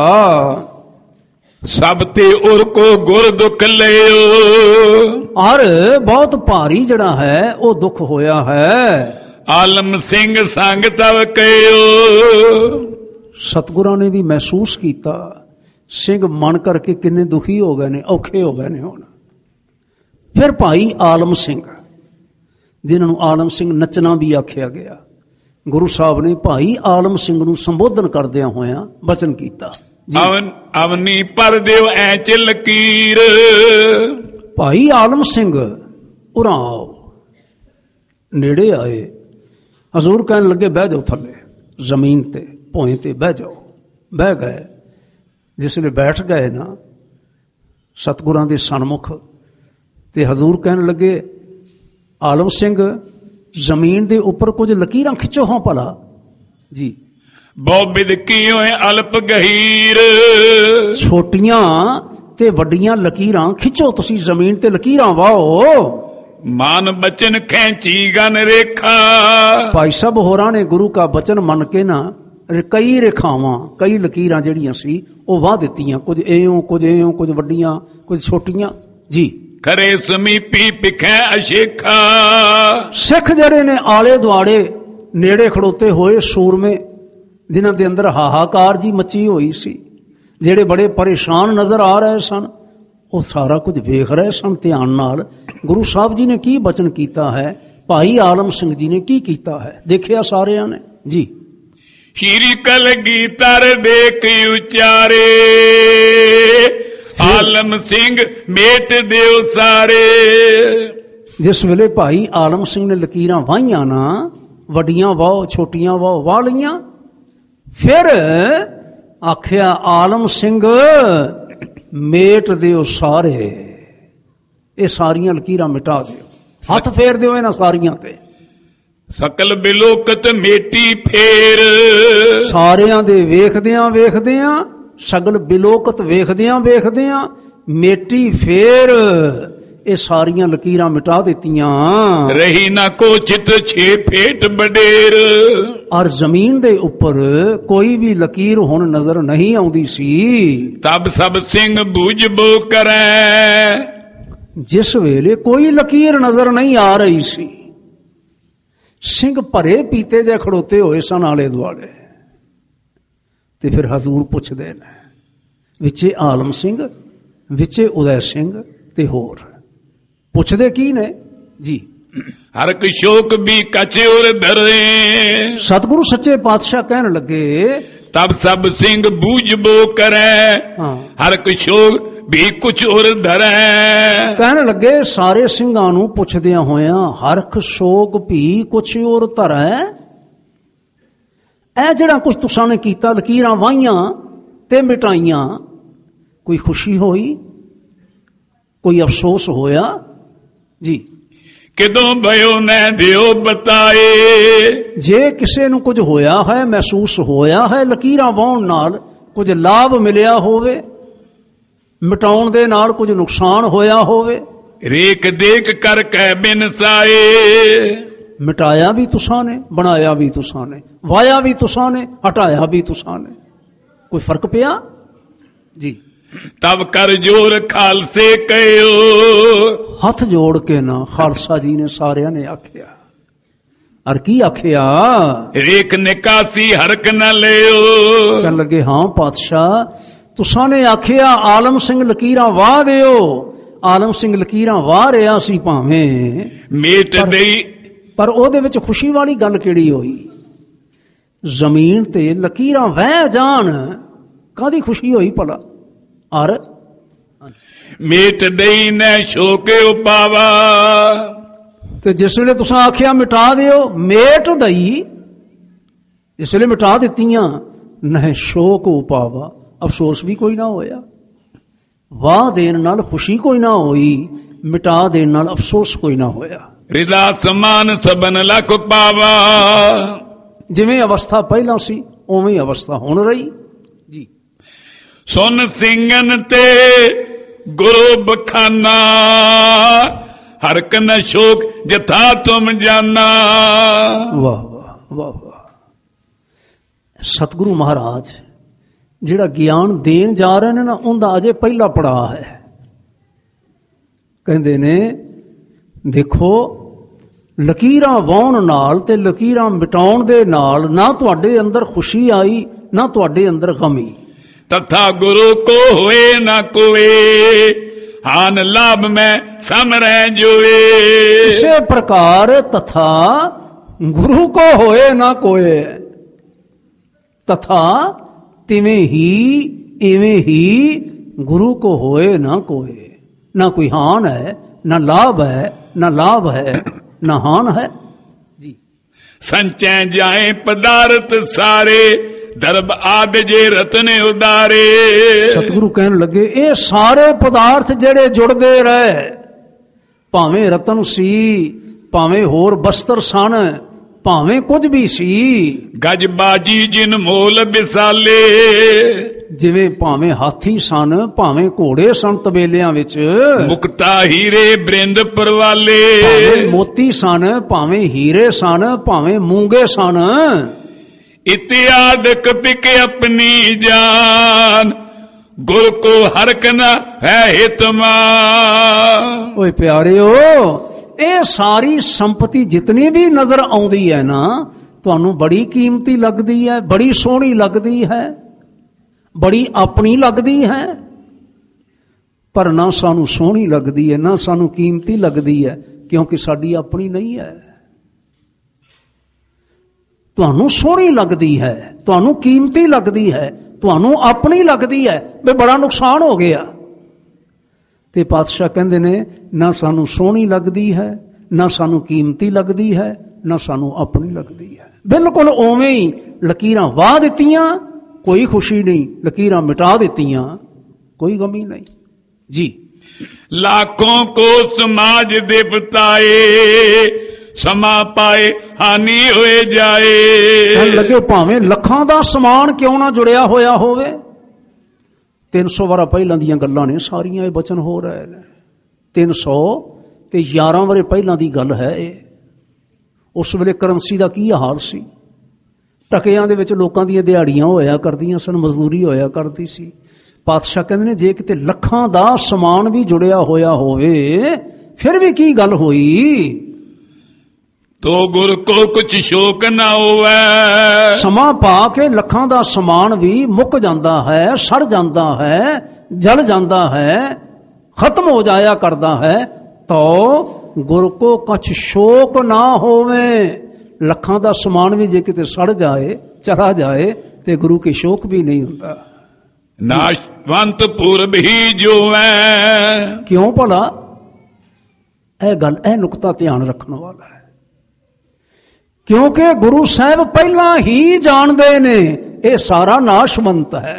ਸਭ ਤੇ ਉਰ ਕੋ ਗੁਰ ਦੁੱਖ ਲਿਓ। ਔਰ ਬਹੁਤ ਭਾਰੀ ਜਿਹੜਾ ਹੈ ਉਹ ਦੁੱਖ ਹੋਇਆ ਹੈ। ਆਲਮ ਸਿੰਘ ਸੰਗ ਤਵ ਕਹਿਓ। ਸਤਿਗੁਰਾਂ ਨੇ ਵੀ ਮਹਿਸੂਸ ਕੀਤਾ, ਸਿੰਘ ਮਨ ਕਰਕੇ ਕਿੰਨੇ ਦੁਖੀ ਹੋ ਗਏ ਨੇ, ਔਖੇ ਹੋ ਗਏ ਨੇ ਹੁਣ। ਫਿਰ ਭਾਈ ਆਲਮ ਸਿੰਘ, ਜਿਨ੍ਹਾਂ ਨੂੰ ਆਲਮ ਸਿੰਘ ਨੱਚਣਾ ਵੀ ਆਖਿਆ ਗਿਆ, ਗੁਰੂ ਸਾਹਿਬ ਨੇ ਭਾਈ ਆਲਮ ਸਿੰਘ ਨੂੰ ਸੰਬੋਧਨ ਕਰਦਿਆਂ ਹੋਇਆਂ ਬਚਨ ਕੀਤਾ। ਅਵਨੀ ਪਰ ਦਿਓ ਐਚ ਲਕੀਰ। ਭਾਈ ਆਲਮ ਸਿੰਘ ਉਰਾਂ ਆਓ। ਨੇੜੇ ਆਏ, ਹਜ਼ੂਰ ਕਹਿਣ ਲੱਗੇ ਬਹਿ ਜਾਓ ਥੱਲੇ ਜ਼ਮੀਨ ਤੇ, ਭੋਏ ਤੇ ਬਹਿ ਜਾਓ। ਬਹਿ ਗਏ। ਜਿਸ ਵੇਲੇ ਬੈਠ ਗਏ ਨਾ ਸਤਿਗੁਰਾਂ ਦੇ ਸਨਮੁਖ, ਤੇ ਹਜ਼ੂਰ ਕਹਿਣ ਲੱਗੇ ਆਲਮ ਸਿੰਘ ਜ਼ਮੀਨ ਦੇ ਉੱਪਰ ਕੁਝ ਲਕੀਰਾਂ ਖਿੱਚੋ ਹਾਂ ਭਲਾ ਜੀ। ਬਹੁ ਬਿਦ ਕੀਓ ਅਲਪ ਗਹੀਰ। ਛੋਟੀਆਂ ਤੇ ਵੱਡੀਆਂ ਲਕੀਰਾਂ ਖਿੱਚੋ ਤੁਸੀਂ, ਜ਼ਮੀਨ ਤੇ ਲਕੀਰਾਂ ਵਾਓ। ਮਾਨ ਬਚਨ ਖੈਂਚੀ ਗਨ ਰੇਖਾ। ਭਾਈ ਸਾਹਿਬ ਹੋਰਾਂ ਨੇ ਗੁਰੂ ਕਾ ਬਚਨ ਮੰਨ ਕੇ ਨਾ ਕਈ ਰੇਖਾਵਾਂ, ਕਈ ਲਕੀਰਾਂ ਜਿਹੜੀਆਂ ਸੀ ਉਹ ਵਾਹ ਦਿੱਤੀਆਂ, ਕੁਝ ਇਉਂ ਕੁਝ ਵੱਡੀਆਂ ਕੁਝ ਛੋਟੀਆਂ ਜੀ। ਕਰੇ ਸਮੀਪੀ ਪਿਖੈ ਅਸ਼ੇਖਾ। ਸਿੱਖ ਜਿਹੜੇ ਨੇ ਆਲੇ ਦੁਆਲੇ ਨੇੜੇ ਖੜੋਤੇ ਹੋਏ ਸੂਰਮੇ, ਜਿਨ੍ਹਾਂ ਦੇ ਅੰਦਰ ਹਾਹਾਕਾਰ ਜੀ ਮੱਚੀ ਹੋਈ ਸੀ, ਜਿਹੜੇ ਬੜੇ ਪਰੇਸ਼ਾਨ ਨਜ਼ਰ ਆ ਰਹੇ ਸਨ, ਉਹ ਸਾਰਾ ਕੁਝ ਵੇਖ ਰਹੇ ਸਨ ਧਿਆਨ ਨਾਲ। ਗੁਰੂ ਸਾਹਿਬ ਜੀ ਨੇ ਕੀ ਬਚਨ ਕੀਤਾ ਹੈ, ਭਾਈ ਆਲਮ ਸਿੰਘ ਜੀ ਨੇ ਕੀ ਕੀਤਾ ਹੈ, ਦੇਖਿਆ ਸਾਰਿਆਂ ਨੇ ਜੀ। ਸ਼੍ਰੀ ਕਲਗੀਧਰ ਦੇਖ ਉਚਾਰੇ। ਆਲਮ ਸਿੰਘ ਮੇਟ ਦਿਓ ਸਾਰੇ। ਜਿਸ ਵੇਲੇ ਭਾਈ ਆਲਮ ਸਿੰਘ ਨੇ ਲਕੀਰਾਂ ਵਾਹੀਆਂ ਨਾ, ਵੱਡੀਆਂ ਵਾਹ ਛੋਟੀਆਂ ਵਾਹ ਲਈਆਂ, ਫਿਰ ਆਖਿਆ ਆਲਮ ਸਿੰਘ ਮੇਟ ਦਿਓ ਸਾਰੇ। ਇਹ ਸਾਰੀਆਂ ਲਕੀਰਾਂ ਮਿਟਾ ਦਿਓ, ਹੱਥ ਫੇਰ ਦਿਓ ਇਹਨਾਂ ਸਾਰੀਆਂ ਤੇ। ਸਕਲ ਬਿਲੋਕਤ ਮੇਟੀ ਫੇਰ। ਸਾਰਿਆਂ ਦੇ ਵੇਖਦਿਆਂ ਸਗਲ ਬਿਲੋਕਤ ਵੇਖਦਿਆਂ ਮੇਟੀ ਫੇਰ। ਇਹ ਸਾਰੀਆਂ ਲਕੀਰਾਂ ਮਿਟਾ ਦਿੱਤੀਆਂ। ਰਹੀ ਨਾ ਕੋਚਿਤ 6 ਫੇਟ ਬਡੇਰ। ਔਰ ਜ਼ਮੀਨ ਦੇ ਉੱਪਰ ਕੋਈ ਵੀ ਲਕੀਰ ਹੁਣ ਨਜ਼ਰ ਨਹੀਂ ਆਉਂਦੀ ਸੀ। ਤਬ ਸਭ ਸਿੰਘ ਬੂਝਬੋ ਕਰੈ। ਜਿਸ ਵੇਲੇ ਕੋਈ ਲਕੀਰ ਨਜ਼ਰ ਨਹੀਂ ਆ ਰਹੀ ਸੀ, ਸਿੰਘ ਭਰੇ ਪੀਤੇ ਜੇ ਖੜੋਤੇ ਹੋਏ ਸਨ ਆਲੇ ਦੁਆਲੇ। ਤੇ ਫਿਰ ਹਜ਼ੂਰ ਪੁੱਛਦੇ ਨੇ, ਵਿੱਚੇ ਆਲਮ ਸਿੰਘ, ਵਿੱਚੇ ਉਦੈ ਸਿੰਘ ਤੇ ਹੋਰ ਪੁੱਛਦੇ ਕੀ ਨੇ ਜੀ? ਹਰ ਇੱਕ ਸ਼ੋਕ ਵੀ ਕਚੇ ਉਰ ਧਰੇ। ਸਤਿਗੁਰੂ ਸੱਚੇ ਪਾਤਸ਼ਾਹ ਕਹਿਣ ਲੱਗੇ, ਤਬ ਸਭ ਸਿੰਘ ਬੂਝਬੋ ਕਰੈ। ਹਰ ਇੱਕ ਸ਼ੋਕ ਵੀ ਕੁਛ ਉਰ ਧਰੈ। ਕਹਿਣ ਲੱਗੇ ਸਾਰੇ ਸਿੰਘਾਂ ਨੂੰ ਪੁੱਛਦਿਆਂ ਹੋਇਆਂ, ਹਰਖ ਸ਼ੋਕ ਵੀ ਕੁਛ ਉਰ ਧਰੈ। ਇਹ ਜਿਹੜਾ ਕੁਝ ਤੁਸਾਂ ਨੇ ਕੀਤਾ, ਲਕੀਰਾਂ ਵਾਹੀਆਂ ਤੇ ਮਿਟਾਈਆਂ, ਕੋਈ ਖੁਸ਼ੀ ਹੋਈ, ਕੋਈ ਅਫਸੋਸ ਹੋਇਆ ਜੀ? ਕਿਦੋਂ ਭਇਓ ਨਾ ਦਿਓ ਬਤਾਏ। ਜੇ ਕਿਸੇ ਨੂੰ ਕੁਝ ਹੋਇਆ ਹੈ, ਮਹਿਸੂਸ ਹੋਇਆ ਹੈ ਲਕੀਰਾਂ ਵਾਹੁਣ ਨਾਲ ਕੁਝ ਲਾਭ ਮਿਲਿਆ ਹੋਵੇ, ਮਿਟਾਉਣ ਦੇ ਨਾਲ ਕੁਝ ਨੁਕਸਾਨ ਹੋਇਆ ਹੋਵੇ, ਰੇਖ ਦੇਖ ਕਰ ਕਹਿ ਬਿਨਸਾਏ। ਮਿਟਾਇਆ ਵੀ ਤੁਸਾਂ ਨੇ, ਬਣਾਇਆ ਵੀ ਤੁਸਾਂ ਨੇ, ਵਾਇਆ ਵੀ ਤੁਸਾਂ ਨੇ, ਹਟਾਇਆ ਵੀ ਤੁਸਾਂ ਨੇ, ਕੋਈ ਫਰਕ ਪਿਆ ਜੀ? ਤਬ ਕਰ ਜੋਰ ਖਾਲਸੇ ਕਹਿਓ। ਹੱਥ ਜੋੜ ਕੇ ਨਾ ਖਾਲਸਾ ਜੀ ਨੇ ਸਾਰਿਆਂ ਨੇ ਆਖਿਆ। ਅਰ ਕੀ ਆਖਿਆ? ਰੇਖ ਨਿਕਾਸੀ ਹਰਕ ਨਾ ਲਿਓ। ਕਹਿਣ ਲੱਗੇ, ਹਾਂ ਪਾਤਸ਼ਾਹ, ਤੁਸਾਂ ਨੇ ਆਖਿਆ ਆਲਮ ਸਿੰਘ ਲਕੀਰਾਂ ਵਾਹ ਦਿਓ। ਆਲਮ ਸਿੰਘ ਲਕੀਰਾਂ ਵਾਹ ਰਿਹਾ ਸੀ ਭਾਵੇਂ, ਮੇਟ ਦੇਈ, ਪਰ ਉਹਦੇ ਵਿੱਚ ਖੁਸ਼ੀ ਵਾਲੀ ਗੱਲ ਕਿਹੜੀ ਹੋਈ? ਜ਼ਮੀਨ ਤੇ ਲਕੀਰਾਂ ਵਹਿ ਜਾਣ, ਕਾਹਦੀ ਖੁਸ਼ੀ ਹੋਈ ਭਲਾ? ਅਰ ਮੇਟ ਦੇਈ ਨੈ ਸ਼ੋਕੇ ਉਪਾਵਾ। ਤੇ ਜਿਸ ਵੇਲੇ ਤੁਸੀਂ ਆਖਿਆ ਮਿਟਾ ਦਿਓ, ਮੇਟ ਦਈ, ਜਿਸ ਵੇਲੇ ਮਿਟਾ ਦਿੱਤੀਆਂ, ਨਹਿ ਸ਼ੋਕ ਉਪਾਵਾ, ਅਫਸੋਸ ਵੀ ਕੋਈ ਨਾ ਹੋਇਆ। ਵਾਹ ਦੇਣ ਨਾਲ ਖੁਸ਼ੀ ਕੋਈ ਨਾ ਹੋਈ, ਮਿਟਾ ਦੇਣ ਨਾਲ ਅਫਸੋਸ ਕੋਈ ਨਾ ਹੋਇਆ। ਰਿਦਾ ਸਮਾਨ ਸਬਨ ਲਖ ਪਾਵਾ। ਜਿਵੇਂ ਅਵਸਥਾ ਪਹਿਲਾਂ ਸੀ ਉਵੇਂ ਅਵਸਥਾ ਹੁਣ ਰਹੀ ਜੀ। ਸੁਨ ਸਿੰਘਨ ਤੇ ਗੁਰੂ ਬਖਾਨਾ। ਹਰਕ ਨ ਸ਼ੋਕ ਜਥਾ ਤੁਮ ਜਾਨਾ। ਵਾਹ ਵਾਹ ਵਾਹ ਵਾਹ। ਸਤਿਗੁਰੂ ਮਹਾਰਾਜ ਜਿਹੜਾ ਗਿਆਨ ਦੇਣ ਜਾ ਰਹੇ ਨੇ ਨਾ, ਉਹਦਾ ਅਜੇ ਪਹਿਲਾ ਪੜਾਅ ਹੈ। ਕਹਿੰਦੇ ਨੇ, ਦੇਖੋ ਲਕੀਰਾਂ ਵਾਹੁਣ ਨਾਲ ਤੇ ਲਕੀਰਾਂ ਮਿਟਾਉਣ ਦੇ ਨਾਲ ਨਾ ਤੁਹਾਡੇ ਅੰਦਰ ਖੁਸ਼ੀ ਆਈ, ਨਾ ਤੁਹਾਡੇ ਅੰਦਰ ਗਮੀ। ਤਥਾ ਗੁਰੂ ਕੋ ਹੋਏ ਨਾ ਕੋਏ। ਹਾਨ ਲਾਭ ਮੈਂ ਸਮਰੈ ਜੋਏ। ਇਸੇ ਪ੍ਰਕਾਰ ਤਥਾ ਗੁਰੂ ਕੋ ਹੋਏ ਨਾ ਕੋਏ। ਤਥਾ ਤਿਵੇਂ ਹੀ ਇਵੇਂ ਹੀ ਗੁਰੂ ਕੋ ਹੋਏ ਨਾ ਕੋਏ। ਨਾ ਕੋਈ ਹਾਨ ਹੈ, ਨਾ ਲਾਭ ਹੈ, ਨਾ ਲਾਭ ਹੈ, ਨਾ ਹਾਨ ਹੈ ਜੀ। ਸੰਚੈ ਜਾਏ ਪਦਾਰਥ ਸਾਰੇ। ਦਰਬ ਆਦ ਜੇ ਰਤਨ ਉਦਾਰੇ। ਸਤਿਗੁਰੂ ਕਹਿਣ ਲੱਗੇ, ਇਹ ਸਾਰੇ ਪਦਾਰਥ ਜਿਹੜੇ ਜੁੜਦੇ ਰਹੇ, ਭਾਵੇਂ ਰਤਨ ਸੀ, ਭਾਵੇਂ ਹੋਰ ਬਸਤਰ ਸਨ, ਭਾਵੇਂ ਕੁਝ ਵੀ ਸੀ। ਗਜ ਬਾਜੀ ਜਿਨ ਮੋਲ ਵਿਸਾਲੇ। ਜਿਵੇਂ ਭਾਵੇਂ ਹਾਥੀ ਸਨ, ਭਾਵੇਂ ਘੋੜੇ ਸਨ ਤਬੇਲਿਆਂ ਵਿੱਚ। ਮੁਕਤਾ ਹੀਰੇ ਬ੍ਰਿੰਦ ਪਰਵਾਲੇ। ਭਾਵੇਂ ਮੋਤੀ ਸਨ, ਭਾਵੇਂ ਹੀਰੇ ਸਨ, ਭਾਵੇਂ ਮੂੰਗੇ ਸਨ। इत्याद कपिक अपनी जान। गुर को हरक न है हितमान। ओए प्यारेओ, ਇਹ ਸਾਰੀ ਸੰਪਤੀ ਜਿਤਨੀ ਵੀ ਨਜ਼ਰ ਆਉਂਦੀ ਹੈ ਨਾ, ਤੁਹਾਨੂੰ ਬੜੀ ਕੀਮਤੀ ਲੱਗਦੀ ਹੈ, ਬੜੀ ਸੋਹਣੀ ਲੱਗਦੀ ਹੈ, ਬੜੀ ਆਪਣੀ ਲੱਗਦੀ ਹੈ, ਪਰ ਨਾ ਸਾਨੂੰ ਸੋਹਣੀ ਲੱਗਦੀ ਹੈ, ਨਾ ਸਾਨੂੰ ਕੀਮਤੀ ਲੱਗਦੀ ਹੈ, ਕਿਉਂਕਿ ਸਾਡੀ ਆਪਣੀ ਨਹੀਂ ਹੈ। ਤੁਹਾਨੂੰ ਸੋਹਣੀ ਲੱਗਦੀ ਹੈ, ਤੁਹਾਨੂੰ ਕੀਮਤੀ ਲੱਗਦੀ ਹੈ, ਤੁਹਾਨੂੰ ਆਪਣੀ ਲੱਗਦੀ ਹੈ, ਵੀ ਬੜਾ ਨੁਕਸਾਨ ਹੋ ਗਿਆ। ਤੇ ਪਾਤਸ਼ਾਹ ਕਹਿੰਦੇ ਨੇ, ਨਾ ਸਾਨੂੰ ਸੋਹਣੀ ਲੱਗਦੀ ਹੈ, ਨਾ ਸਾਨੂੰ ਕੀਮਤੀ ਲੱਗਦੀ ਹੈ, ਨਾ ਸਾਨੂੰ ਆਪਣੀ ਲੱਗਦੀ ਹੈ। ਬਿਲਕੁਲ ਉਵੇਂ ਹੀ ਲਕੀਰਾਂ ਵਾਹ ਦਿੱਤੀਆਂ, ਕੋਈ ਖੁਸ਼ੀ ਨਹੀਂ, ਲਕੀਰਾਂ ਮਿਟਾ ਦਿੱਤੀਆਂ, ਕੋਈ ਗਮੀ ਨਹੀਂ ਜੀ। लाखों को समाज दे बताए। समा पाए हानि होए जाए। ਲੱਗੇ ਭਾਵੇਂ ਲੱਖਾਂ ਦਾ ਸਮਾਨ ਕਿਉਂ ਨਾ ਜੁੜਿਆ ਹੋਇਆ ਹੋਵੇ। 300 ਵਾਰਾ ਪਹਿਲਾਂ ਦੀਆਂ ਗੱਲਾਂ ਨੇ ਸਾਰੀਆਂ, ਇਹ ਬਚਨ ਹੋ ਰਹੇ ਨੇ। 311 ਵਰੇ ਪਹਿਲਾਂ ਦੀ ਗੱਲ ਹੈ ਇਹ। ਉਸ ਵੇਲੇ ਕਰੰਸੀ ਦਾ ਕੀ ਹਾਲ ਸੀ। ਟਕਿਆਂ ਦੇ ਵਿੱਚ ਲੋਕਾਂ ਦੀਆਂ ਦਿਹਾੜੀਆਂ ਹੋਇਆ ਕਰਦੀਆਂ ਸਨ, ਮਜ਼ਦੂਰੀ ਹੋਇਆ ਕਰਦੀ ਸੀ। ਪਾਤਸ਼ਾਹ ਕਹਿੰਦੇ ਨੇ ਜੇ ਕਿਤੇ ਲੱਖਾਂ ਦਾ ਸਮਾਨ ਵੀ ਜੁੜਿਆ ਹੋਇਆ ਹੋਵੇ ਫਿਰ ਵੀ ਕੀ ਗੱਲ ਹੋਈ। ਤੋ ਗੁਰ ਕੋ ਕੁਛ ਸ਼ੋਕ ਨਾ ਹੋਵੇ। ਸਮਾਂ ਪਾ ਕੇ ਲੱਖਾਂ ਦਾ ਸਮਾਨ ਵੀ ਮੁੱਕ ਜਾਂਦਾ ਹੈ, ਸੜ ਜਾਂਦਾ ਹੈ, ਜਲ ਜਾਂਦਾ ਹੈ, ਖਤਮ ਹੋ ਜਾਇਆ ਕਰਦਾ ਹੈ। ਤੋ ਗੁਰ ਕੋ ਕੁਛ ਸ਼ੋਕ ਨਾ ਹੋਵੇ। ਲੱਖਾਂ ਦਾ ਸਮਾਨ ਵੀ ਜੇ ਕਿਤੇ ਸੜ ਜਾਏ, ਚਲਾ ਜਾਏ, ਤੇ ਗੁਰੂ ਕੇ ਸ਼ੋਕ ਵੀ ਨਹੀਂ ਹੁੰਦਾ। ਨਾਸ਼ਵੰਤ ਪੂਰਬ ਹੀ ਜੋ ਹੈ। ਕਿਉਂ ਭਲਾ? ਇਹ ਗੱਲ, ਇਹ ਨੁਕਤਾ ਧਿਆਨ ਰੱਖਣ ਵਾਲਾ ਹੈ। ਕਿਉਂਕਿ ਗੁਰੂ ਸਾਹਿਬ ਪਹਿਲਾਂ ਹੀ ਜਾਣਦੇ ਨੇ ਇਹ ਸਾਰਾ ਨਾਸ਼ਵੰਤ ਹੈ।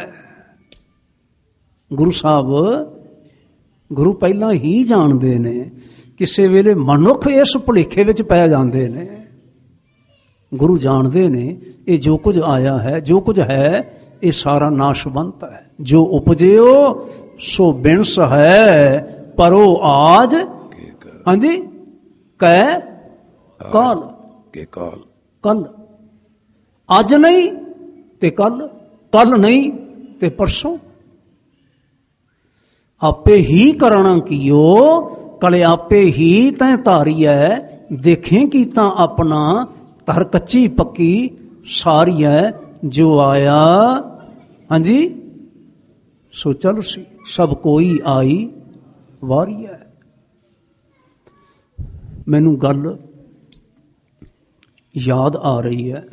ਗੁਰੂ ਪਹਿਲਾਂ ਹੀ ਜਾਣਦੇ ਨੇ। ਕਿਸੇ ਵੇਲੇ ਮਨੁੱਖ ਇਸ ਭੁਲੇਖੇ ਵਿੱਚ ਪੈ ਜਾਂਦੇ ਨੇ। ਗੁਰੂ ਜਾਣਦੇ ਨੇ ਇਹ ਜੋ ਕੁਝ ਆਇਆ ਹੈ, ਜੋ ਕੁਝ ਹੈ, ਇਹ ਸਾਰਾ ਨਾਸ਼ਵੰਤ ਹੈ। ਜੋ ਉਪਜਿਓ ਸੋ ਬਿਨਸ ਹੈ, ਪਰੋ ਆਜ ਹਾਂਜੀ ਕੈ ਕਾਲ। ਕੱਲ ਅੱਜ ਨਹੀਂ ਤੇ ਕੱਲ, ਕੱਲ ਨਹੀਂ ਤੇ ਪਰਸੋਂ। ਆਪੇ ਹੀ ਕਰਣਾ ਕੀਓ, ਕਲੇ ਆਪੇ ਹੀ ਤੈਂ ਧਾਰੀਐ। ਦੇਖੇ ਕੀਤਾ ਆਪਣਾ, ਧਰ ਕੱਚੀ ਪੱਕੀ ਸਾਰੀਐ। ਜੋ ਆਇਆ ਹਾਂਜੀ ਸੋ ਚਲ ਸੀ, ਸਭ ਕੋਈ ਆਈ ਵਾਰੀ ਹੈ। ਮੈਨੂੰ ਗੱਲ ਯਾਦ ਆ ਰਹੀ ਹੈ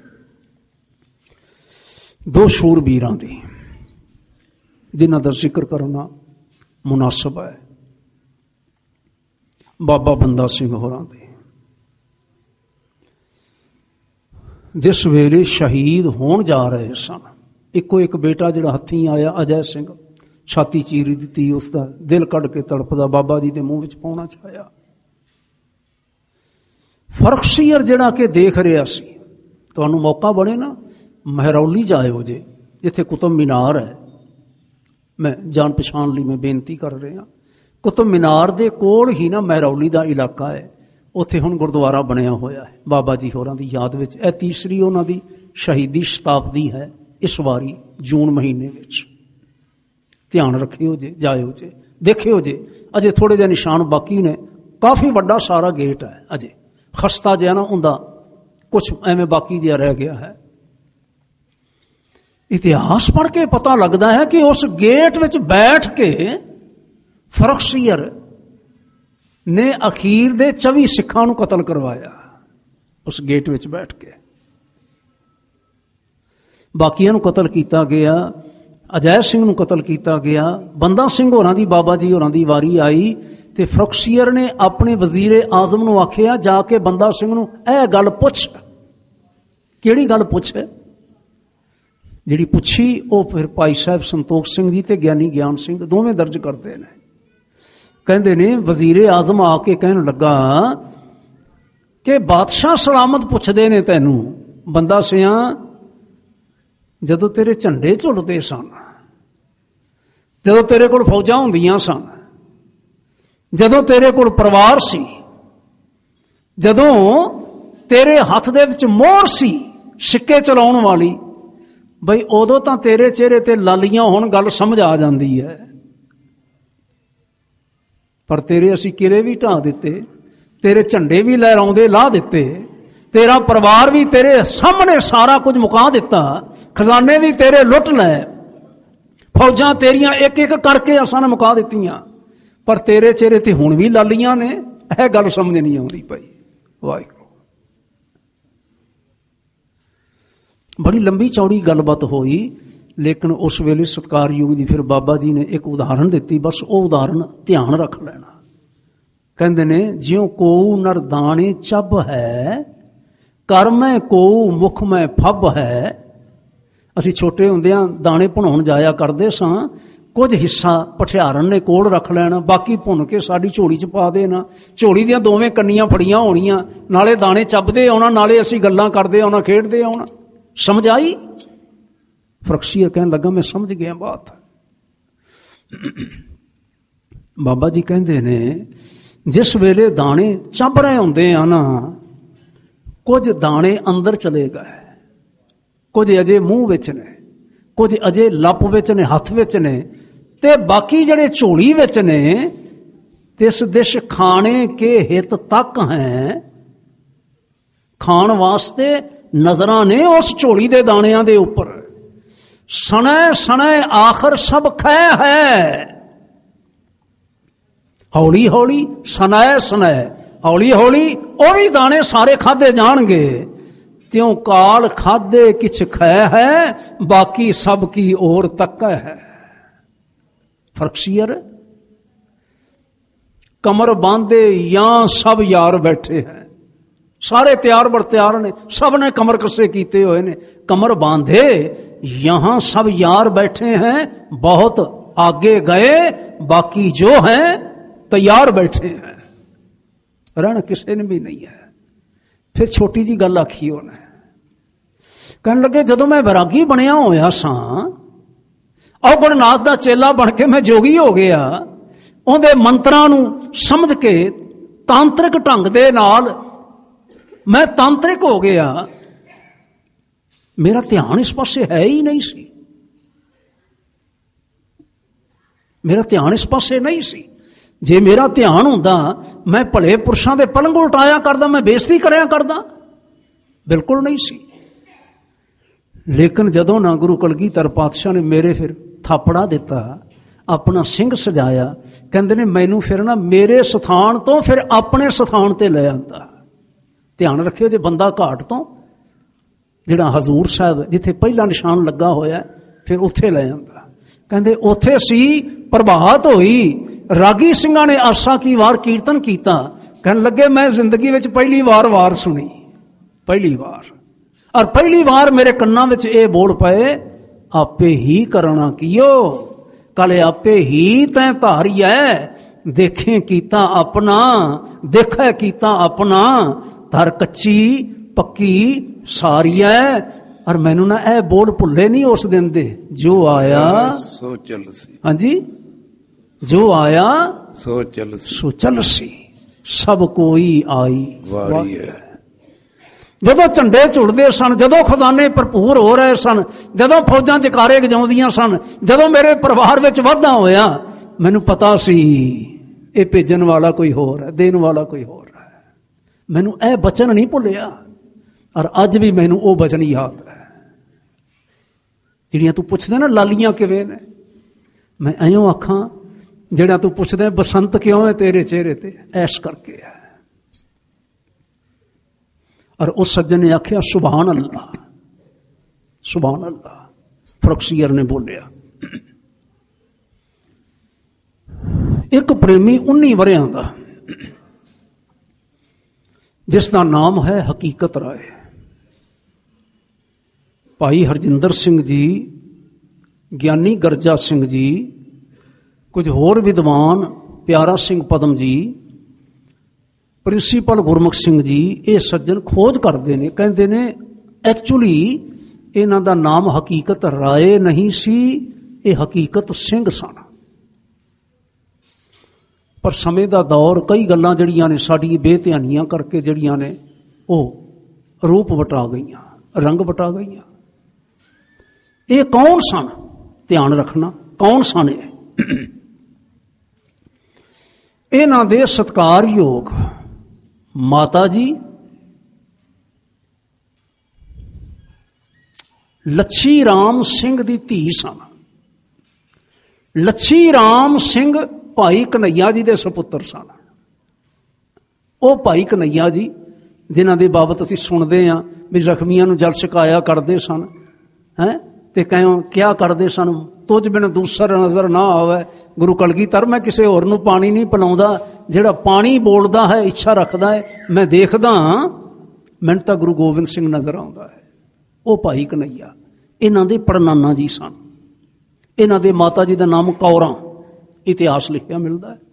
ਦੋ ਸ਼ੂਰਬੀਰਾਂ ਦੀ, ਜਿਨ੍ਹਾਂ ਦਾ ਜ਼ਿਕਰ ਕਰਨਾ ਮੁਨਾਸਬ ਹੈ। ਬਾਬਾ ਬੰਦਾ ਸਿੰਘ ਹੋਰਾਂ ਦੇ ਜਿਸ ਵੇਲੇ ਸ਼ਹੀਦ ਹੋਣ ਜਾ ਰਹੇ ਸਨ, ਇੱਕੋ ਇੱਕ ਬੇਟਾ ਜਿਹੜਾ ਹੱਥੀਂ ਆਇਆ ਅਜੈ ਸਿੰਘ, ਛਾਤੀ ਚੀਰੀ ਦਿੱਤੀ, ਉਸ ਦਾ ਦਿਲ ਕੱਢ ਕੇ ਤੜਪਦਾ ਬਾਬਾ ਜੀ ਦੇ ਮੂੰਹ ਵਿੱਚ ਪਾਉਣਾ ਚਾਹਿਆ। ਫਰਖਸ਼ੀਅਰ ਜਿਹੜਾ ਕਿ ਦੇਖ ਰਿਹਾ ਸੀ, ਤੁਹਾਨੂੰ ਮੌਕਾ ਬਣੇ ਨਾ ਮਹਿਰੌਲੀ ਜਾਇਓ ਜੇ, ਜਿੱਥੇ ਕੁਤਬ ਮੀਨਾਰ ਹੈ। ਮੈਂ ਜਾਣ ਪਛਾਣ ਲਈ ਮੈਂ ਬੇਨਤੀ ਕਰ ਰਿਹਾ। ਕੁਤਬ ਮੀਨਾਰ ਦੇ ਕੋਲ ਹੀ ਨਾ ਮਹਿਰੌਲੀ ਦਾ ਇਲਾਕਾ ਹੈ। ਉੱਥੇ ਹੁਣ ਗੁਰਦੁਆਰਾ ਬਣਿਆ ਹੋਇਆ ਹੈ ਬਾਬਾ ਜੀ ਹੋਰਾਂ ਦੀ ਯਾਦ ਵਿੱਚ। ਇਹ ਤੀਸਰੀ ਉਹਨਾਂ ਦੀ ਸ਼ਹੀਦੀ ਸ਼ਤਾਬਦੀ ਹੈ ਇਸ ਵਾਰੀ ਜੂਨ ਮਹੀਨੇ ਵਿੱਚ। ਧਿਆਨ ਰੱਖਿਓ ਜੇ, ਜਾਇਓ ਜੇ, ਦੇਖਿਓ ਜੇ। ਅਜੇ ਥੋੜੇ ਜਿਹੇ ਨਿਸ਼ਾਨ ਬਾਕੀ ਨੇ। ਕਾਫੀ ਵੱਡਾ ਸਾਰਾ ਗੇਟ ਹੈ, ਅਜੇ ਖਸਤਾ ਜਿਹਾ ਨਾ ਹੁੰਦਾ, ਕੁਛ ਐਵੇਂ ਬਾਕੀ ਜਿਹਾ ਰਹਿ ਗਿਆ ਹੈ। ਇਤਿਹਾਸ ਪੜ੍ਹ ਕੇ ਪਤਾ ਲੱਗਦਾ ਹੈ ਕਿ ਉਸ ਗੇਟ ਵਿੱਚ ਬੈਠ ਕੇ ਫਰਖਸ਼ੀਅਰ ਨੇ ਅਖੀਰ ਦੇ 24 ਸਿੱਖਾਂ ਨੂੰ ਕਤਲ ਕਰਵਾਇਆ। ਉਸ ਗੇਟ ਵਿੱਚ ਬੈਠ ਕੇ ਬਾਕੀਆਂ ਨੂੰ ਕਤਲ ਕੀਤਾ ਗਿਆ। ਅਜੈ ਸਿੰਘ ਨੂੰ ਕਤਲ ਕੀਤਾ ਗਿਆ। ਬੰਦਾ ਸਿੰਘ ਹੋਰਾਂ ਦੀ, ਬਾਬਾ ਜੀ ਹੋਰਾਂ ਦੀ ਵਾਰੀ ਆਈ ਤੇ ਫਰਖਸ਼ੀਅਰ ਨੇ ਆਪਣੇ ਵਜ਼ੀਰੇ ਆਜ਼ਮ ਨੂੰ ਆਖਿਆ, ਜਾ ਕੇ ਬੰਦਾ ਸਿੰਘ ਨੂੰ ਇਹ ਗੱਲ ਪੁੱਛ। ਕਿਹੜੀ ਗੱਲ ਪੁੱਛ? ਜਿਹੜੀ ਪੁੱਛੀ ਉਹ ਫਿਰ ਭਾਈ ਸਾਹਿਬ ਸੰਤੋਖ ਸਿੰਘ ਜੀ ਤੇ ਗਿਆਨੀ ਗਿਆਨ ਸਿੰਘ ਦੋਵੇਂ ਦਰਜ ਕਰਦੇ ਨੇ। ਕਹਿੰਦੇ ਨੇ ਵਜ਼ੀਰੇ ਆਜ਼ਮ ਆ ਕੇ ਕਹਿਣ ਲੱਗਾ ਕਿ ਬਾਦਸ਼ਾਹ ਸਲਾਮਤ ਪੁੱਛਦੇ ਨੇ ਤੈਨੂੰ, ਬੰਦਾ ਸਿਆਂ, ਜਦੋਂ ਤੇਰੇ ਝੰਡੇ ਝੁੱਲਦੇ ਸਨ, ਜਦੋਂ ਤੇਰੇ ਕੋਲ ਫੌਜਾਂ ਹੁੰਦੀਆਂ ਸਨ, ਜਦੋਂ ਤੇਰੇ ਕੋਲ ਪਰਿਵਾਰ ਸੀ, ਜਦੋਂ ਤੇਰੇ ਹੱਥ ਦੇ ਵਿੱਚ ਮੋਹਰ ਸੀ ਸਿੱਕੇ ਚਲਾਉਣ ਵਾਲੀ, ਬਈ ਉਦੋਂ ਤਾਂ ਤੇਰੇ ਚਿਹਰੇ ਤੇ ਲਾਲੀਆਂ ਹੋਣ, ਗੱਲ ਸਮਝ ਆ ਜਾਂਦੀ ਹੈ। ਪਰ ਤੇਰੇ ਅਸੀਂ ਕਿਲੇ ਵੀ ਢਾਹ ਦਿੱਤੇ, ਤੇਰੇ ਝੰਡੇ ਵੀ ਲਹਿਰਾਉਂਦੇ ਲਾਹ ਦਿੱਤੇ, ਤੇਰਾ ਪਰਿਵਾਰ ਵੀ ਤੇਰੇ ਸਾਹਮਣੇ ਸਾਰਾ ਕੁਝ ਮੁਕਾ ਦਿੱਤਾ, ਖਜ਼ਾਨੇ ਵੀ ਤੇਰੇ ਲੁੱਟ ਲਏ, ਫੌਜਾਂ ਤੇਰੀਆਂ ਇੱਕ ਇੱਕ ਕਰਕੇ ਅਸਾਂ ਨੇ ਮੁਕਾ ਦਿੱਤੀਆਂ, ਪਰ ਤੇਰੇ ਚਿਹਰੇ ਤੇ ਹੁਣ ਵੀ ਲਾਲੀਆਂ ਨੇ। ਇਹ ਗੱਲ ਸਮਝ ਨਹੀਂ ਆਉਂਦੀ ਭਾਈ। ਵਾਹਿਗੁਰੂ। ਬੜੀ ਲੰਬੀ ਚੌੜੀ ਗੱਲਬਾਤ ਹੋਈ, ਲੇਕਿਨ ਉਸ ਵੇਲੇ ਸਤਿਕਾਰਯੋਗ ਦੀ ਫਿਰ ਬਾਬਾ ਜੀ ਨੇ ਇੱਕ ਉਦਾਹਰਣ ਦਿੱਤੀ, ਬਸ ਉਹ ਉਦਾਹਰਣ ਧਿਆਨ ਰੱਖ ਲੈਣਾ। ਕਹਿੰਦੇ ਨੇ, ਜਿਉ ਕੋਉ ਨਰ ਦਾਣੇ ਚੱਬ ਹੈ, ਕਰ ਮੈਂ ਕੋਉ ਮੁਖ ਮੈਂ ਫੱਬ ਹੈ। ਅਸੀਂ ਛੋਟੇ ਹੁੰਦਿਆਂ ਦਾਣੇ ਭੁਣਾਉਣ ਜਾਇਆ ਕਰਦੇ ਸਾਂ, ਕੁਝ ਹਿੱਸਾ ਭਠਿਆਰਨ ਨੇ ਕੋਲ ਰੱਖ ਲੈਣਾ, ਬਾਕੀ ਭੁੰਨ ਕੇ ਸਾਡੀ ਝੋਲੀ 'ਚ ਪਾ ਦੇਣਾ। ਝੋਲੀ ਦੀਆਂ ਦੋਵੇਂ ਕੰਨੀਆਂ ਫੜੀਆਂ ਹੋਣੀਆਂ, ਨਾਲੇ ਦਾਣੇ ਚੱਬਦੇ ਆਉਣਾ, ਨਾਲੇ ਅਸੀਂ ਗੱਲਾਂ ਕਰਦੇ ਆਉਣਾ, ਖੇਡਦੇ ਆਉਣਾ। ਸਮਝ ਆਈ? ਫਰਖਸ਼ੀਅਰ ਕਹਿਣ ਲੱਗਾ, ਮੈਂ ਸਮਝ ਗਿਆ ਬਾਤ। ਬਾਬਾ ਜੀ ਕਹਿੰਦੇ ਨੇ ਜਿਸ ਵੇਲੇ ਦਾਣੇ ਚੱਬ ਰਹੇ ਹੁੰਦੇ ਆ ਨਾ, ਕੁਝ ਦਾਣੇ ਅੰਦਰ ਚਲੇ ਗਏ, ਕੁਝ ਅਜੇ ਮੂੰਹ ਵਿੱਚ ਨੇ, ਕੁਝ ਅਜੇ ਲੱਪ ਵਿੱਚ ਨੇ, ਹੱਥ ਵਿੱਚ ਨੇ, ਤੇ ਬਾਕੀ ਜਿਹੜੇ ਝੋਲੀ ਵਿੱਚ ਨੇ, ਤਿਸ ਦਿਸ਼ ਖਾਣੇ ਕੇ ਹਿਤ ਤੱਕ ਹੈ, ਖਾਣ ਵਾਸਤੇ ਨਜ਼ਰਾਂ ਨੇ ਉਸ ਝੋਲੀ ਦੇ ਦਾਣਿਆਂ ਦੇ ਉੱਪਰ। ਸਣੈ ਸਣੈ ਆਖਰ ਸਭ ਖੈ ਹੈ, ਹੌਲੀ ਹੌਲੀ ਸਣੈ ਸਣੈ, ਹੌਲੀ ਹੌਲੀ ਉਹ ਵੀ ਦਾਣੇ ਸਾਰੇ ਖਾਦੇ ਜਾਣਗੇ। ਤਿਉ ਕਾਲ ਖਾਦੇ ਕਿਛ ਖੈ ਹੈ, ਬਾਕੀ ਸਭ ਕੀ ਔਰ ਤੱਕ ਹੈ। ਫਰਕਸ਼ੀਅਰ ਕਮਰ ਬਾਂਧੇ ਜਾਂ ਸਭ ਯਾਰ ਬੈਠੇ ਹੈ, ਸਾਰੇ ਤਿਆਰ ਬਰ ਤਿਆਰ ਨੇ, सब ने कमर कसे कीते हुए ने। कमर बांधे यहां सब यार बैठे हैं, बहुत आगे गए बाकी जो हैं तैयार बैठे हैं। रहना किसी ने भी नहीं है। फिर छोटी जी गल आखी उन्हें, कहने लगे जदों मैं वैरागी बनया होया सां, और गुरनाथ दा चेला बन के मैं जोगी हो गया, उहदे मंत्रां नूं समझ के तांत्रिक ढंग दे नाल मैं तांत्रिक हो गया, मेरा ध्यान इस पासे है ही नहीं सी, मेरा ध्यान इस पासे नहीं सी। जे मेरा ध्यान हुंदा मैं भले पुरुषां दे पलंग उल्टाया करदा, मैं बेइज्जती करया करदा, बिल्कुल नहीं सी। लेकिन जदों ना गुरु कलगीधर पातशाह ने मेरे फिर थापड़ा दिता, अपना सिंह सजाया, कहंदे ने मैनू फिर ना मेरे स्थान तो फिर अपने स्थान ते ले आंदा। ध्यान रखियो जे बंदा घाट तो जिहड़ा हजूर साहब जिथे पहला निशान लगा होया फिर उत्थे ले जांदा। कहंदे उत्थे सी प्रभात होई, रागी सिंघां ने आसा की वार कीर्तन कीता, कहन लगे मैं जिंदगी विच पहली वार वार सुनी, पहली वार, और पहली बार मेरे कन्नां विच ये बोल पए, आपे ही करना कियो कल आपे ही तैं धारिया, देखे कीता अपना देखै कीता अपना, धर कच्ची पक्की सारिया। और मैनू ना ए बोल भुले नहीं उस दिन दे, जो आया सो चल सी, हाँ जी, जो आया सो चल सी, सो चल सी, सब कोई आई वारी है। जदों झंडे झुलदे सन, जदों खजाने भरपूर हो रहे सन, जदों फौजां जकारे गजाउंदियां सन, जदों मेरे परिवार विच वाधा होया, मैनू पता सी ये भेजण वाला कोई होर है, देण वाला कोई होर है। मैनू ए बचन नहीं भुलिया, और अज भी मैनू वो बचन याद है जिहड़ियां तू पुछदे ना लालियां किवें ने, मैं इउं आखां जिहड़ा तू पुछदे बसंत क्यों है तेरे चेहरे ते, ऐश करके है। और उस सज्जन ने आख्या सुभान अल्लाह, सुभान अल्लाह। फरक्सियर ने बोलिया। एक प्रेमी 19 वरियां दा, जिसका नाम है हकीकत राय, भाई हरजिंदर सिंह जी, ज्ञानी गरजा सिंह जी, कुछ होर विद्वान प्यारा सिंह पदम जी, प्रिंसीपल गुरमुख सिंह जी, ये सज्जन खोज करते ने, कहते ने एक्चुअली इन्हां दा नाम हकीकत राय नहीं सी, ये हकीकत सिंह सन। पर समय का दौर कई गल्लां जड़ियां ने साडी बेध्यानियां करके जड़ियां ने वो रूप वटा गईयां, रंग वटा गईयां। ये कौन सन, ध्यान रखना कौन सन? इन्हां दे सत्कारयोग माता जी लच्छी राम सिंह दी धी सन। लच्छी राम सिंह भाई कन्हैया जी दे सपुत्र सन। वो भाई कन्हैया जी जिन्हां दे बाबत असीं सुणदे हां भी जख्मियां नूं जल छकाया करदे सन, हैं ते क्या करदे सन, तुझ बिन दूसर नजर ना आवे। गुरु कलगीधर मैं किसी होर नूं पानी नहीं पिलाउंदा, जिहड़ा पानी बोलदा है इच्छा रखदा है, मैं देखदा मैनूं तां गुरु गोबिंद सिंह नजर आउंदा है। वो भाई कन्हैया इन्हां दे परनाना जी सन। इन्हां दे माता जी दा नाम कौरा, इतिहास लिखिया मिलता है।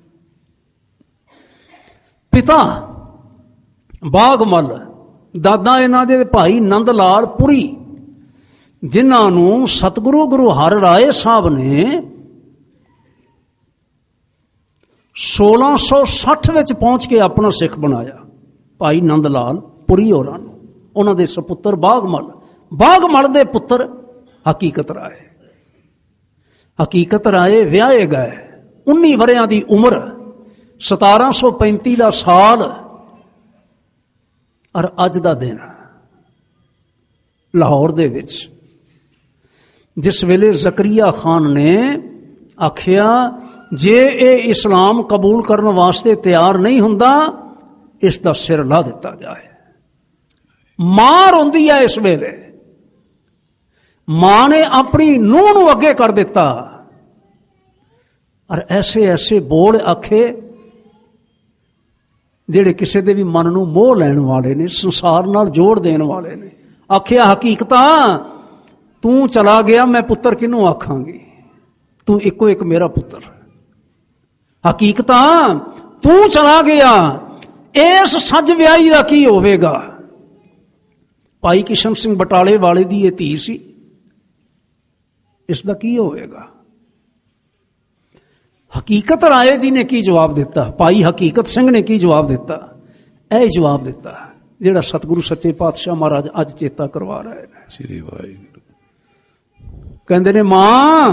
पिता बागमल, दादा इन्हां दे भाई नंद लाल पुरी, जिन्हां नूं सतगुरु गुरु हर राय साहब ने 1660 ਵਿੱਚ ਪਹੁੰਚ ਕੇ ਆਪਣਾ ਸਿੱਖ ਬਣਾਇਆ ਭਾਈ ਨੰਦ ਲਾਲ ਪੁਰੀ ਹੋਰਾਂ ਨੂੰ। ਉਹਨਾਂ ਦੇ ਸੁਪੁੱਤਰ ਬਾਗਮਲ ਦੇ ਪੁੱਤਰ ਹਕੀਕਤ ਰਾਏ ਵਿਆਹੇ ਗਏ। 19 ਵਰਿਆਂ ਦੀ ਉਮਰ, 1735 ਦਾ ਸਾਲ। ਔਰ ਅੱਜ ਦਾ ਦਿਨ ਲਾਹੌਰ ਦੇ ਵਿੱਚ ਜਿਸ ਵੇਲੇ ਜ਼ਕਰੀਆ ਖਾਨ ਨੇ ਆਖਿਆ ਜੇ ਇਹ ਇਸਲਾਮ ਕਬੂਲ ਕਰਨ ਵਾਸਤੇ ਤਿਆਰ ਨਹੀਂ ਹੁੰਦਾ ਇਸ ਦਾ ਸਿਰ ਲਾ ਦਿੱਤਾ ਜਾਏ। ਮਾਂ ਰੋਂਦੀ ਹੈ ਇਸ ਵੇਲੇ। ਮਾਂ ਨੇ ਆਪਣੀ ਨੂੰਹ ਨੂੰ ਅੱਗੇ ਕਰ ਦਿੱਤਾ ਔਰ ਐਸੇ ਬੋਲ ਆਖੇ ਜਿਹੜੇ ਕਿਸੇ ਦੇ ਵੀ ਮਨ ਨੂੰ ਮੋਹ ਲੈਣ ਵਾਲੇ ਨੇ, ਸੰਸਾਰ ਨਾਲ ਜੋੜ ਦੇਣ ਵਾਲੇ ਨੇ। ਆਖਿਆ ਹਕੀਕਤਾਂ ਤੂੰ ਚਲਾ ਗਿਆ, ਮੈਂ ਪੁੱਤਰ ਕਿਹਨੂੰ ਆਖਾਂਗੀ, ਤੂੰ ਇੱਕੋ ਇੱਕ ਮੇਰਾ ਪੁੱਤਰ। ਹਕੀਕਤਾਂ ਤੂੰ ਚਲਾ ਗਿਆ, ਇਸ ਸੱਜ ਵਿਆਹੀ ਦਾ ਕੀ ਹੋਵੇਗਾ। ਭਾਈ ਕਿਸ਼ਨ ਸਿੰਘ ਬਟਾਲੇ ਵਾਲੇ ਦੀ ਇਹ ਧੀ ਸੀ, ਇਸ ਦਾ ਕੀ ਹੋਵੇਗਾ। ਹਕੀਕਤ ਰਾਏ ਜੀ ਨੇ ਕੀ ਜਵਾਬ ਦਿੱਤਾ, ਭਾਈ ਹਕੀਕਤ ਸਿੰਘ ਨੇ ਕੀ ਜਵਾਬ ਦਿੱਤਾ। ਇਹ ਜਵਾਬ ਦਿੱਤਾ ਜਿਹੜਾ ਸਤਿਗੁਰੂ ਸੱਚੇ ਪਾਤਸ਼ਾਹ ਮਹਾਰਾਜ ਅੱਜ ਚੇਤਾ ਕਰਵਾ ਰਹੇ ਨੇ। ਸ੍ਰੀ ਵਾਹਿਗੁਰੂ। ਕਹਿੰਦੇ ਨੇ ਮਾਂ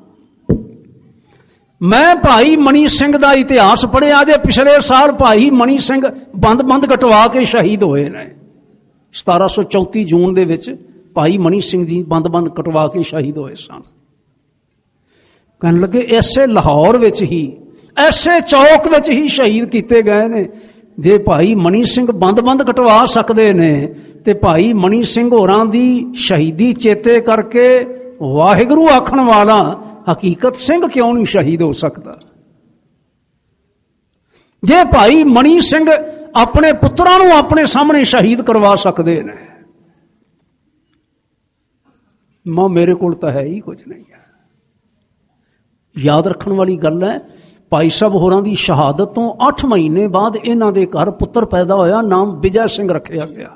ਮੈਂ ਭਾਈ ਮਣੀ ਸਿੰਘ ਦਾ ਇਤਿਹਾਸ ਪੜ੍ਹਿਆ ਜੇ ਪਿਛਲੇ ਸਾਲ ਭਾਈ ਮਣੀ ਸਿੰਘ ਬੰਦ ਕਟਵਾ ਕੇ ਸ਼ਹੀਦ ਹੋਏ ਨੇ। 1734 ਜੂਨ ਦੇ ਵਿੱਚ ਭਾਈ ਮਣੀ ਸਿੰਘ ਜੀ ਬੰਦ ਕਟਵਾ ਕੇ ਸ਼ਹੀਦ ਹੋਏ ਸਨ। ਕਹਿਣ ਲੱਗੇ ਐਸੇ ਲਾਹੌਰ ਵਿੱਚ ਹੀ, ਐਸੇ ਚੌਕ ਵਿੱਚ ਹੀ ਸ਼ਹੀਦ ਕੀਤੇ ਗਏ ਨੇ। ਜੇ ਭਾਈ ਮਣੀ ਸਿੰਘ ਬੰਦ ਕਟਵਾ ਸਕਦੇ ਨੇ ਤੇ ਭਾਈ ਮਣੀ ਸਿੰਘ ਹੋਰਾਂ ਦੀ ਸ਼ਹੀਦੀ ਚੇਤੇ ਕਰਕੇ ਵਾਹਿਗੁਰੂ ਆਖਣ ਵਾਲਾ ਹਕੀਕਤ ਸਿੰਘ ਕਿਉਂ ਨਹੀਂ ਸ਼ਹੀਦ ਹੋ ਸਕਦਾ। ਜੇ ਭਾਈ ਮਣੀ ਸਿੰਘ ਆਪਣੇ ਪੁੱਤਰਾਂ ਨੂੰ ਆਪਣੇ ਸਾਹਮਣੇ ਸ਼ਹੀਦ ਕਰਵਾ ਸਕਦੇ ਨੇ, ਮਾਂ ਮੇਰੇ ਕੋਲ ਤਾਂ ਹੈ ਹੀ ਕੁਝ ਨਹੀਂ ਹੈ। ਯਾਦ ਰੱਖਣ ਵਾਲੀ ਗੱਲ ਹੈ, ਭਾਈ ਸਾਹਿਬ ਹੋਰਾਂ ਦੀ ਸ਼ਹਾਦਤ ਤੋਂ 8 ਮਹੀਨੇ ਬਾਅਦ ਇਹਨਾਂ ਦੇ ਘਰ ਪੁੱਤਰ ਪੈਦਾ ਹੋਇਆ, ਨਾਮ ਵਿਜੈ ਸਿੰਘ ਰੱਖਿਆ ਗਿਆ।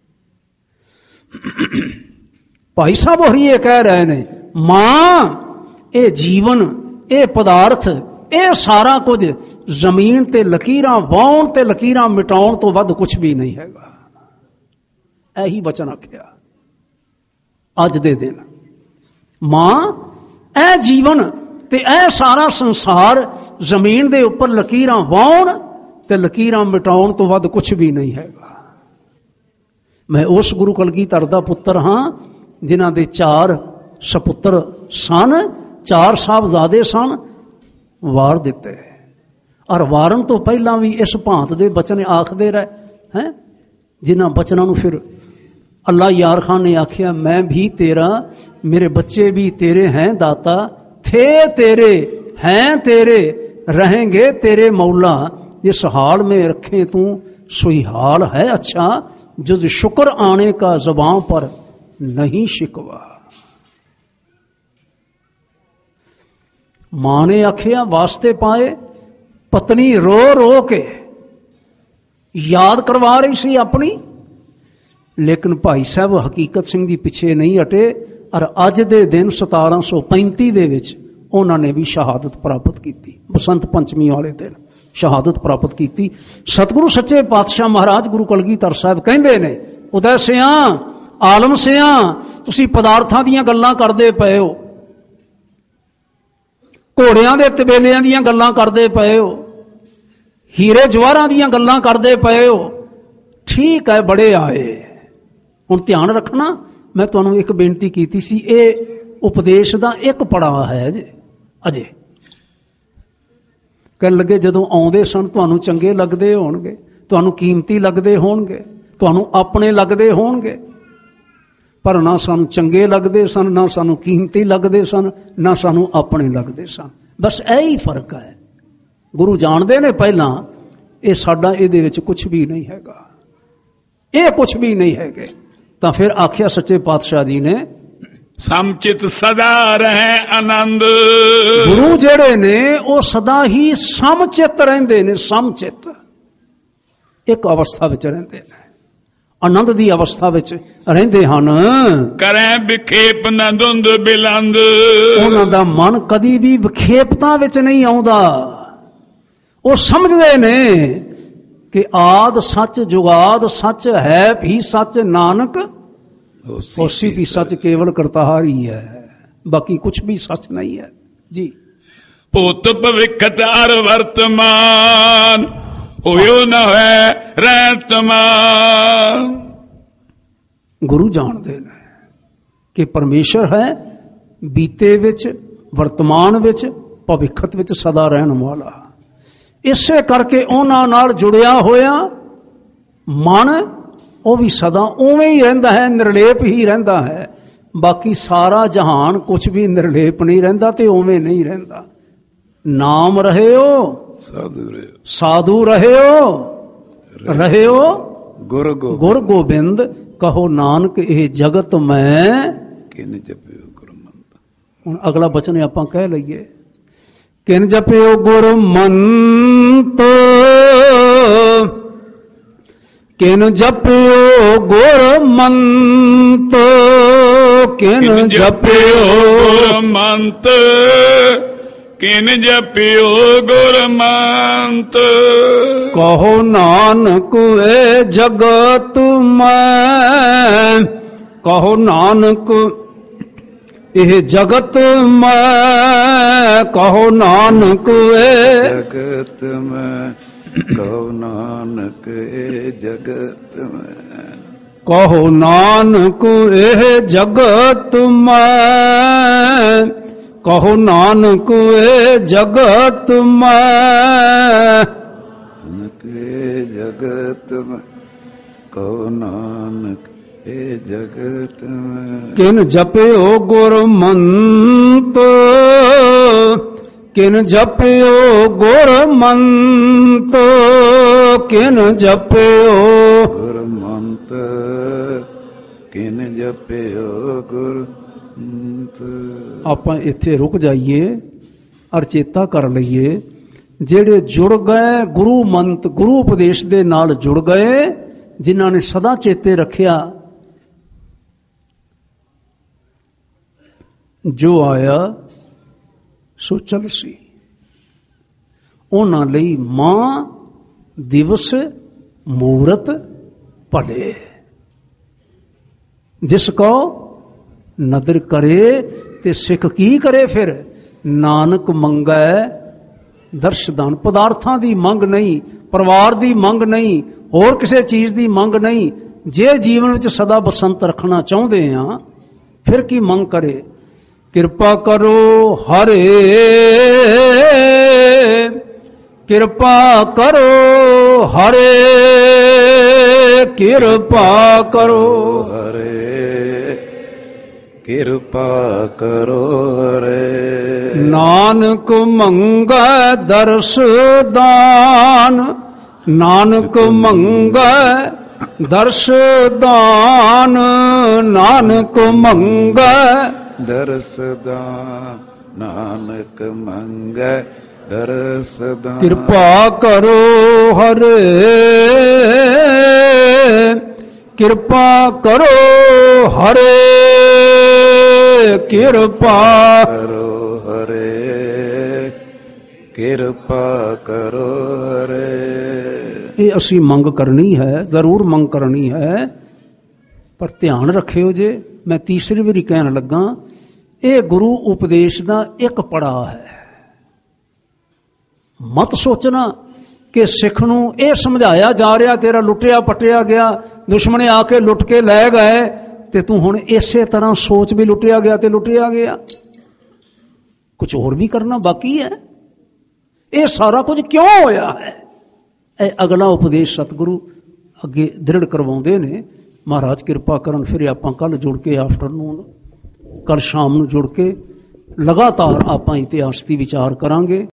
ਭਾਈ ਸਾਹਿਬ ਹੋਰੀ ਇਹ ਕਹਿ ਰਹੇ ਨੇ ਮਾਂ ਇਹ ਜੀਵਨ, ਇਹ ਪਦਾਰਥ, ਇਹ ਸਾਰਾ ਕੁਝ ਜ਼ਮੀਨ ਤੇ ਲਕੀਰਾਂ ਵਾਉਣ ਤੇ ਲਕੀਰਾਂ ਮਿਟਾਉਣ ਤੋਂ ਵੱਧ ਕੁਝ ਵੀ ਨਹੀਂ ਹੈਗਾ। ਇਹੀ ਵਚਨ ਆਖਿਆ ਅੱਜ ਦੇ ਦਿਨ। ਮਾਂ ਇਹ ਜੀਵਨ ਤੇ ਇਹ ਸਾਰਾ ਸੰਸਾਰ ਜ਼ਮੀਨ ਦੇ ਉੱਪਰ ਲਕੀਰਾਂ ਵਾਉਣ ਤੇ ਲਕੀਰਾਂ ਮਿਟਾਉਣ ਤੋਂ ਵੱਧ ਕੁਝ ਵੀ ਨਹੀਂ ਹੈਗਾ। ਮੈਂ ਉਸ ਗੁਰੂ ਕਲਗੀਧਰ ਦਾ ਪੁੱਤਰ ਹਾਂ ਜਿਨ੍ਹਾਂ ਦੇ 4 ਸਪੁੱਤਰ ਸਨ, 4 ਸਾਹਿਬਜ਼ਾਦੇ ਸਨ, ਵਾਰ ਦਿੱਤੇ। ਔਰ ਵਾਰਨ ਤੋਂ ਪਹਿਲਾਂ ਵੀ ਇਸ ਭਾਂਤ ਦੇ ਬਚਨ ਆਖਦੇ ਰਹੇ ਹੈ, ਜਿਨ੍ਹਾਂ ਬਚਨਾਂ ਨੂੰ ਫਿਰ ਅੱਲਾ ਯਾਰ ਖਾਨ ਨੇ ਆਖਿਆ मैं भी तेरा, मेरे बच्चे भी तेरे हैं दाता, थे तेरे हैं तेरे, रहेंगे तेरे मौला, जिस हाल में रखे तू सोई हाल है अच्छा, जुद शुक्र आने का ज़बां पर नहीं शिकवा। मां ने आखिया वास्ते पाए, पत्नी रो रो के याद करवा रही सी अपनी, लेकिन भाई साहब हकीकत सिंह जी पिछे नहीं हटे। और अज दे दिन 1735 दे विच उन्हां ने भी शहादत प्राप्त की, बसंत पंचमी वाले दिन शहादत प्राप्त की। सतगुरु सच्चे पातशाह महाराज गुरु कलगीधर साहब कहंदे ने उदय सियां आलम सियां तुसीं पदार्थां दीयां गल्लां करदे पए हो, घोड़ियां दे तबेलियां दीयां गल्लां करदे पए हो, हीरे जवाहरां दीयां गल्लां करदे पए हो, ठीक है बड़े आए। हुण ध्यान रखना, मैं तुहानूं एक बेनती कीती सी, ये उपदेश दा एक पड़ाव है अजे। कहन लगे जदों आउंदे सन तुहानूं चंगे लगदे होणगे, तुहानूं कीमती लगदे होणगे, तुहानूं अपने लगदे होणगे, पर ना सानूं चंगे लगदे सन, ना सानूं कीमती लगदे सन, ना सानूं अपने लगदे सन। बस यही फर्क है। गुरु जाणदे ने पहलां ये साडा इहदे विच कुछ भी नहीं हैगा, ये कुछ भी नहीं हैगे। तो फिर आख्या सच्चे पातशाह जी ने समचित सदा रहे आनंद। गुरु जेड़े ने वो सदा ही समचित रहिंदे ने, समचित एक अवस्था विच रहिंदे ने, आनंद दी अवस्था विच रहिंदे हन। करें विखेप न धुंध बिलंद, उन्हां दा मन कदी भी विखेपतां विच नहीं आउंदा। ਉਹ ਸਮਝਦੇ ਨੇ ਕਿ ਆਦ ਸੱਚ ਜੁਗਾਦ ਸੱਚ ਹੈ ਵੀ ਸੱਚ ਨਾਨਕ ਹੋਸੀ ਵੀ ਸੱਚ ਕੇਵਲ ਕਰਤਾਰ ਹੀ ਹੈ, ਬਾਕੀ ਕੁਛ ਵੀ ਸੱਚ ਨਹੀਂ ਹੈ ਜੀ। ਭੂਤ ਭਵਿੱਖ ਚਾਰ ਵਰਤਮਾਨ ਹੋਇਓ ਨਾ ਹੈ ਰਹਿਤਮਾਨ। ਗੁਰੂ ਜਾਣਦੇ ਨੇ ਕਿ ਪਰਮੇਸ਼ਰ ਹੈ ਬੀਤੇ ਵਿੱਚ, ਵਰਤਮਾਨ ਵਿੱਚ, ਭਵਿੱਖਤ ਵਿੱਚ ਸਦਾ ਰਹਿਣ ਵਾਲਾ। ਇਸੇ ਕਰਕੇ ਉਹਨਾਂ ਨਾਲ ਜੁੜਿਆ ਹੋਇਆ ਮਨ ਉਹ ਵੀ ਸਦਾ ਉਵੇਂ ਹੀ ਰਹਿੰਦਾ ਹੈ, ਨਿਰਲੇਪ ਹੀ ਰਹਿੰਦਾ ਹੈ। ਬਾਕੀ ਸਾਰਾ ਜਹਾਨ ਕੁਝ ਵੀ ਨਿਰਲੇਪ ਨਹੀਂ ਰਹਿੰਦਾ ਤੇ ਉਵੇਂ ਨਹੀਂ ਰਹਿੰਦਾ। ਨਾਮ ਰਹਿਓ ਸਾਧੂ ਰਹਿਓ ਗੁਰ ਗੋਬਿੰਦ ਕਹੋ ਨਾਨਕ ਇਹ ਜਗਤ ਮੈਂ ਕਿਨ ਜਪਿਓ ਗੁਰਮੰਤ। ਹੁਣ ਅਗਲਾ ਬਚਨ ਆਪਾਂ ਕਹਿ ਲਈਏ, ਕਿਨ ਜਪਿਓ ਗੁਰਮੰਤ ਕਿਨ ਜਪਿਓ ਗੁਰਮੰਤ ਕਿਨ ਜਪਿਓ ਗੁਰਮੰਤ ਕਿਨ ਜਪਿਓ ਗੁਰਮੰਤ। ਕਹੋ ਨਾਨਕ ਏ ਜਗਤ ਮੈਂ, ਕਹੋ ਨਾਨਕ ਇਹ ਜਗਤ ਮੈਂ, ਕਹੋ ਨਾਨਕ ਏ ਜਗਤ ਮੈਂ, ਕਹੋ ਨਾਨਕ ਇਹ ਜਗਤ ਮੈਂ, ਕਹੋ ਨਾਨਕ ਇਹ ਜਗਤ ਮੈਂ, ਕਹੋ ਨਾਨਕ ਇਹ ਜਗਤ ਮੈਂ, ਨਾਨਕ ਇਹ ਜਗਤ ਮੈਂ, ਕਹੋ ਨਾਨਕ ਇਹ ਜਗਤ ਮੈਂ। ਕਿਨ ਜਪਿਓ ਗੁਰਮੰਤ ਕਿਨ ਜਪਿਓ ਗੁਰਮੰਤ ਕਿਨ ਜਪਿਓ ਗੁਰਮੰਤ ਕਿਨ ਜਪਿਓ ਗੁਰਮੰਤ। ਆਪਾਂ ਇੱਥੇ ਰੁਕ ਜਾਈਏ ਔਰ ਚੇਤਾ ਕਰ ਲਈਏ, ਜਿਹੜੇ ਜੁੜ ਗਏ ਗੁਰੂ ਮੰਤ ਗੁਰੂ ਉਪਦੇਸ਼ ਦੇ ਨਾਲ ਜੁੜ ਗਏ, ਜਿਨ੍ਹਾਂ ਨੇ ਸਦਾ ਚੇਤੇ ਰੱਖਿਆ ਜੋ ਆਇਆ ਸੋ ਚੱਲ ਸੀ, ਉਹਨਾਂ ਲਈ ਮਾਂ ਦਿਵਸ ਮੂਰਤ ਭਲੇ। ਜਿਸ ਕੋ ਨਦਰ ਕਰੇ ਤੇ ਸਿੱਖ ਕੀ ਕਰੇ ਫਿਰ, ਨਾਨਕ ਮੰਗੈ ਦਰਸ਼ਦਾਨ। ਪਦਾਰਥਾਂ ਦੀ ਮੰਗ ਨਹੀਂ, ਪਰਿਵਾਰ ਦੀ ਮੰਗ ਨਹੀਂ, ਹੋਰ ਕਿਸੇ ਚੀਜ਼ ਦੀ ਮੰਗ ਨਹੀਂ। ਜੇ ਜੀਵਨ ਵਿੱਚ ਸਦਾ ਬਸੰਤ ਰੱਖਣਾ ਚਾਹੁੰਦੇ ਆ ਫਿਰ ਕੀ ਮੰਗ ਕਰੇ। ਕਿਰਪਾ ਕਰੋ ਹਰੇ, ਕਿਰਪਾ ਕਰੋ ਹਰੇ, ਕਿਰਪਾ ਕਰੋ ਹਰੇ, ਕਿਰਪਾ ਕਰੋ ਹਰੇ। ਨਾਨਕ ਮੰਗੈ ਦਰਸ ਦਾਨ, ਨਾਨਕ ਮੰਗੈ ਦਰਸ ਦਾਨ, ਨਾਨਕ ਮੰਗੈ ਦਰਸਦਾਨ, ਨਾਨਕ ਮੰਗੈ ਦਰਸਦਾਨ। ਕਿਰਪਾ ਕਰੋ ਹਰੇ, ਕਿਰਪਾ ਕਰੋ ਹਰੇ, ਕਿਰਪਾ ਕਰੋ ਹਰੇ, ਕਿਰਪਾ ਕਰੋ ਹਰੇ। ਇਹ ਅਸੀਂ ਮੰਗ ਕਰਨੀ ਹੈ, ਜ਼ਰੂਰ ਮੰਗ ਕਰਨੀ ਹੈ, ਪਰ ਧਿਆਨ ਰੱਖਿਓ ਜੇ ਮੈਂ ਤੀਸਰੀ ਵਾਰੀ ਕਹਿਣ ਲੱਗਾ, ਇਹ ਗੁਰੂ ਉਪਦੇਸ਼ ਦਾ ਇੱਕ ਪੜਾਅ ਹੈ। ਮਤ ਸੋਚਣਾ ਕਿ ਸਿੱਖ ਨੂੰ ਇਹ ਸਮਝਾਇਆ ਜਾ ਰਿਹਾ ਤੇਰਾ ਲੁੱਟਿਆ ਪੱਟਿਆ ਗਿਆ, ਦੁਸ਼ਮਣੇ ਆ ਕੇ ਲੁੱਟ ਕੇ ਲੈ ਗਏ ਤੇ ਤੂੰ ਹੁਣ ਇਸੇ ਤਰ੍ਹਾਂ ਸੋਚ ਵੀ ਲੁੱਟਿਆ ਗਿਆ ਤੇ ਲੁੱਟਿਆ ਗਿਆ। ਕੁਝ ਹੋਰ ਵੀ ਕਰਨਾ ਬਾਕੀ ਹੈ। ਇਹ ਸਾਰਾ ਕੁਝ ਕਿਉਂ ਹੋਇਆ ਹੈ? ਇਹ ਅਗਲਾ ਉਪਦੇਸ਼ ਸਤਿਗੁਰੂ ਅੱਗੇ ਦ੍ਰਿੜ ਕਰਵਾਉਂਦੇ ਨੇ। ਮਹਾਰਾਜ ਕਿਰਪਾ ਕਰਨ ਫਿਰ ਆਪਾਂ ਕੱਲ ਜੁੜ ਕੇ ਆਫਟਰਨੂਨ, ਕੱਲ ਸ਼ਾਮ ਨੂੰ ਜੁੜ ਕੇ ਲਗਾਤਾਰ ਆਪਾਂ ਇਤਿਹਾਸ ਦੀ ਵਿਚਾਰ ਕਰਾਂਗੇ।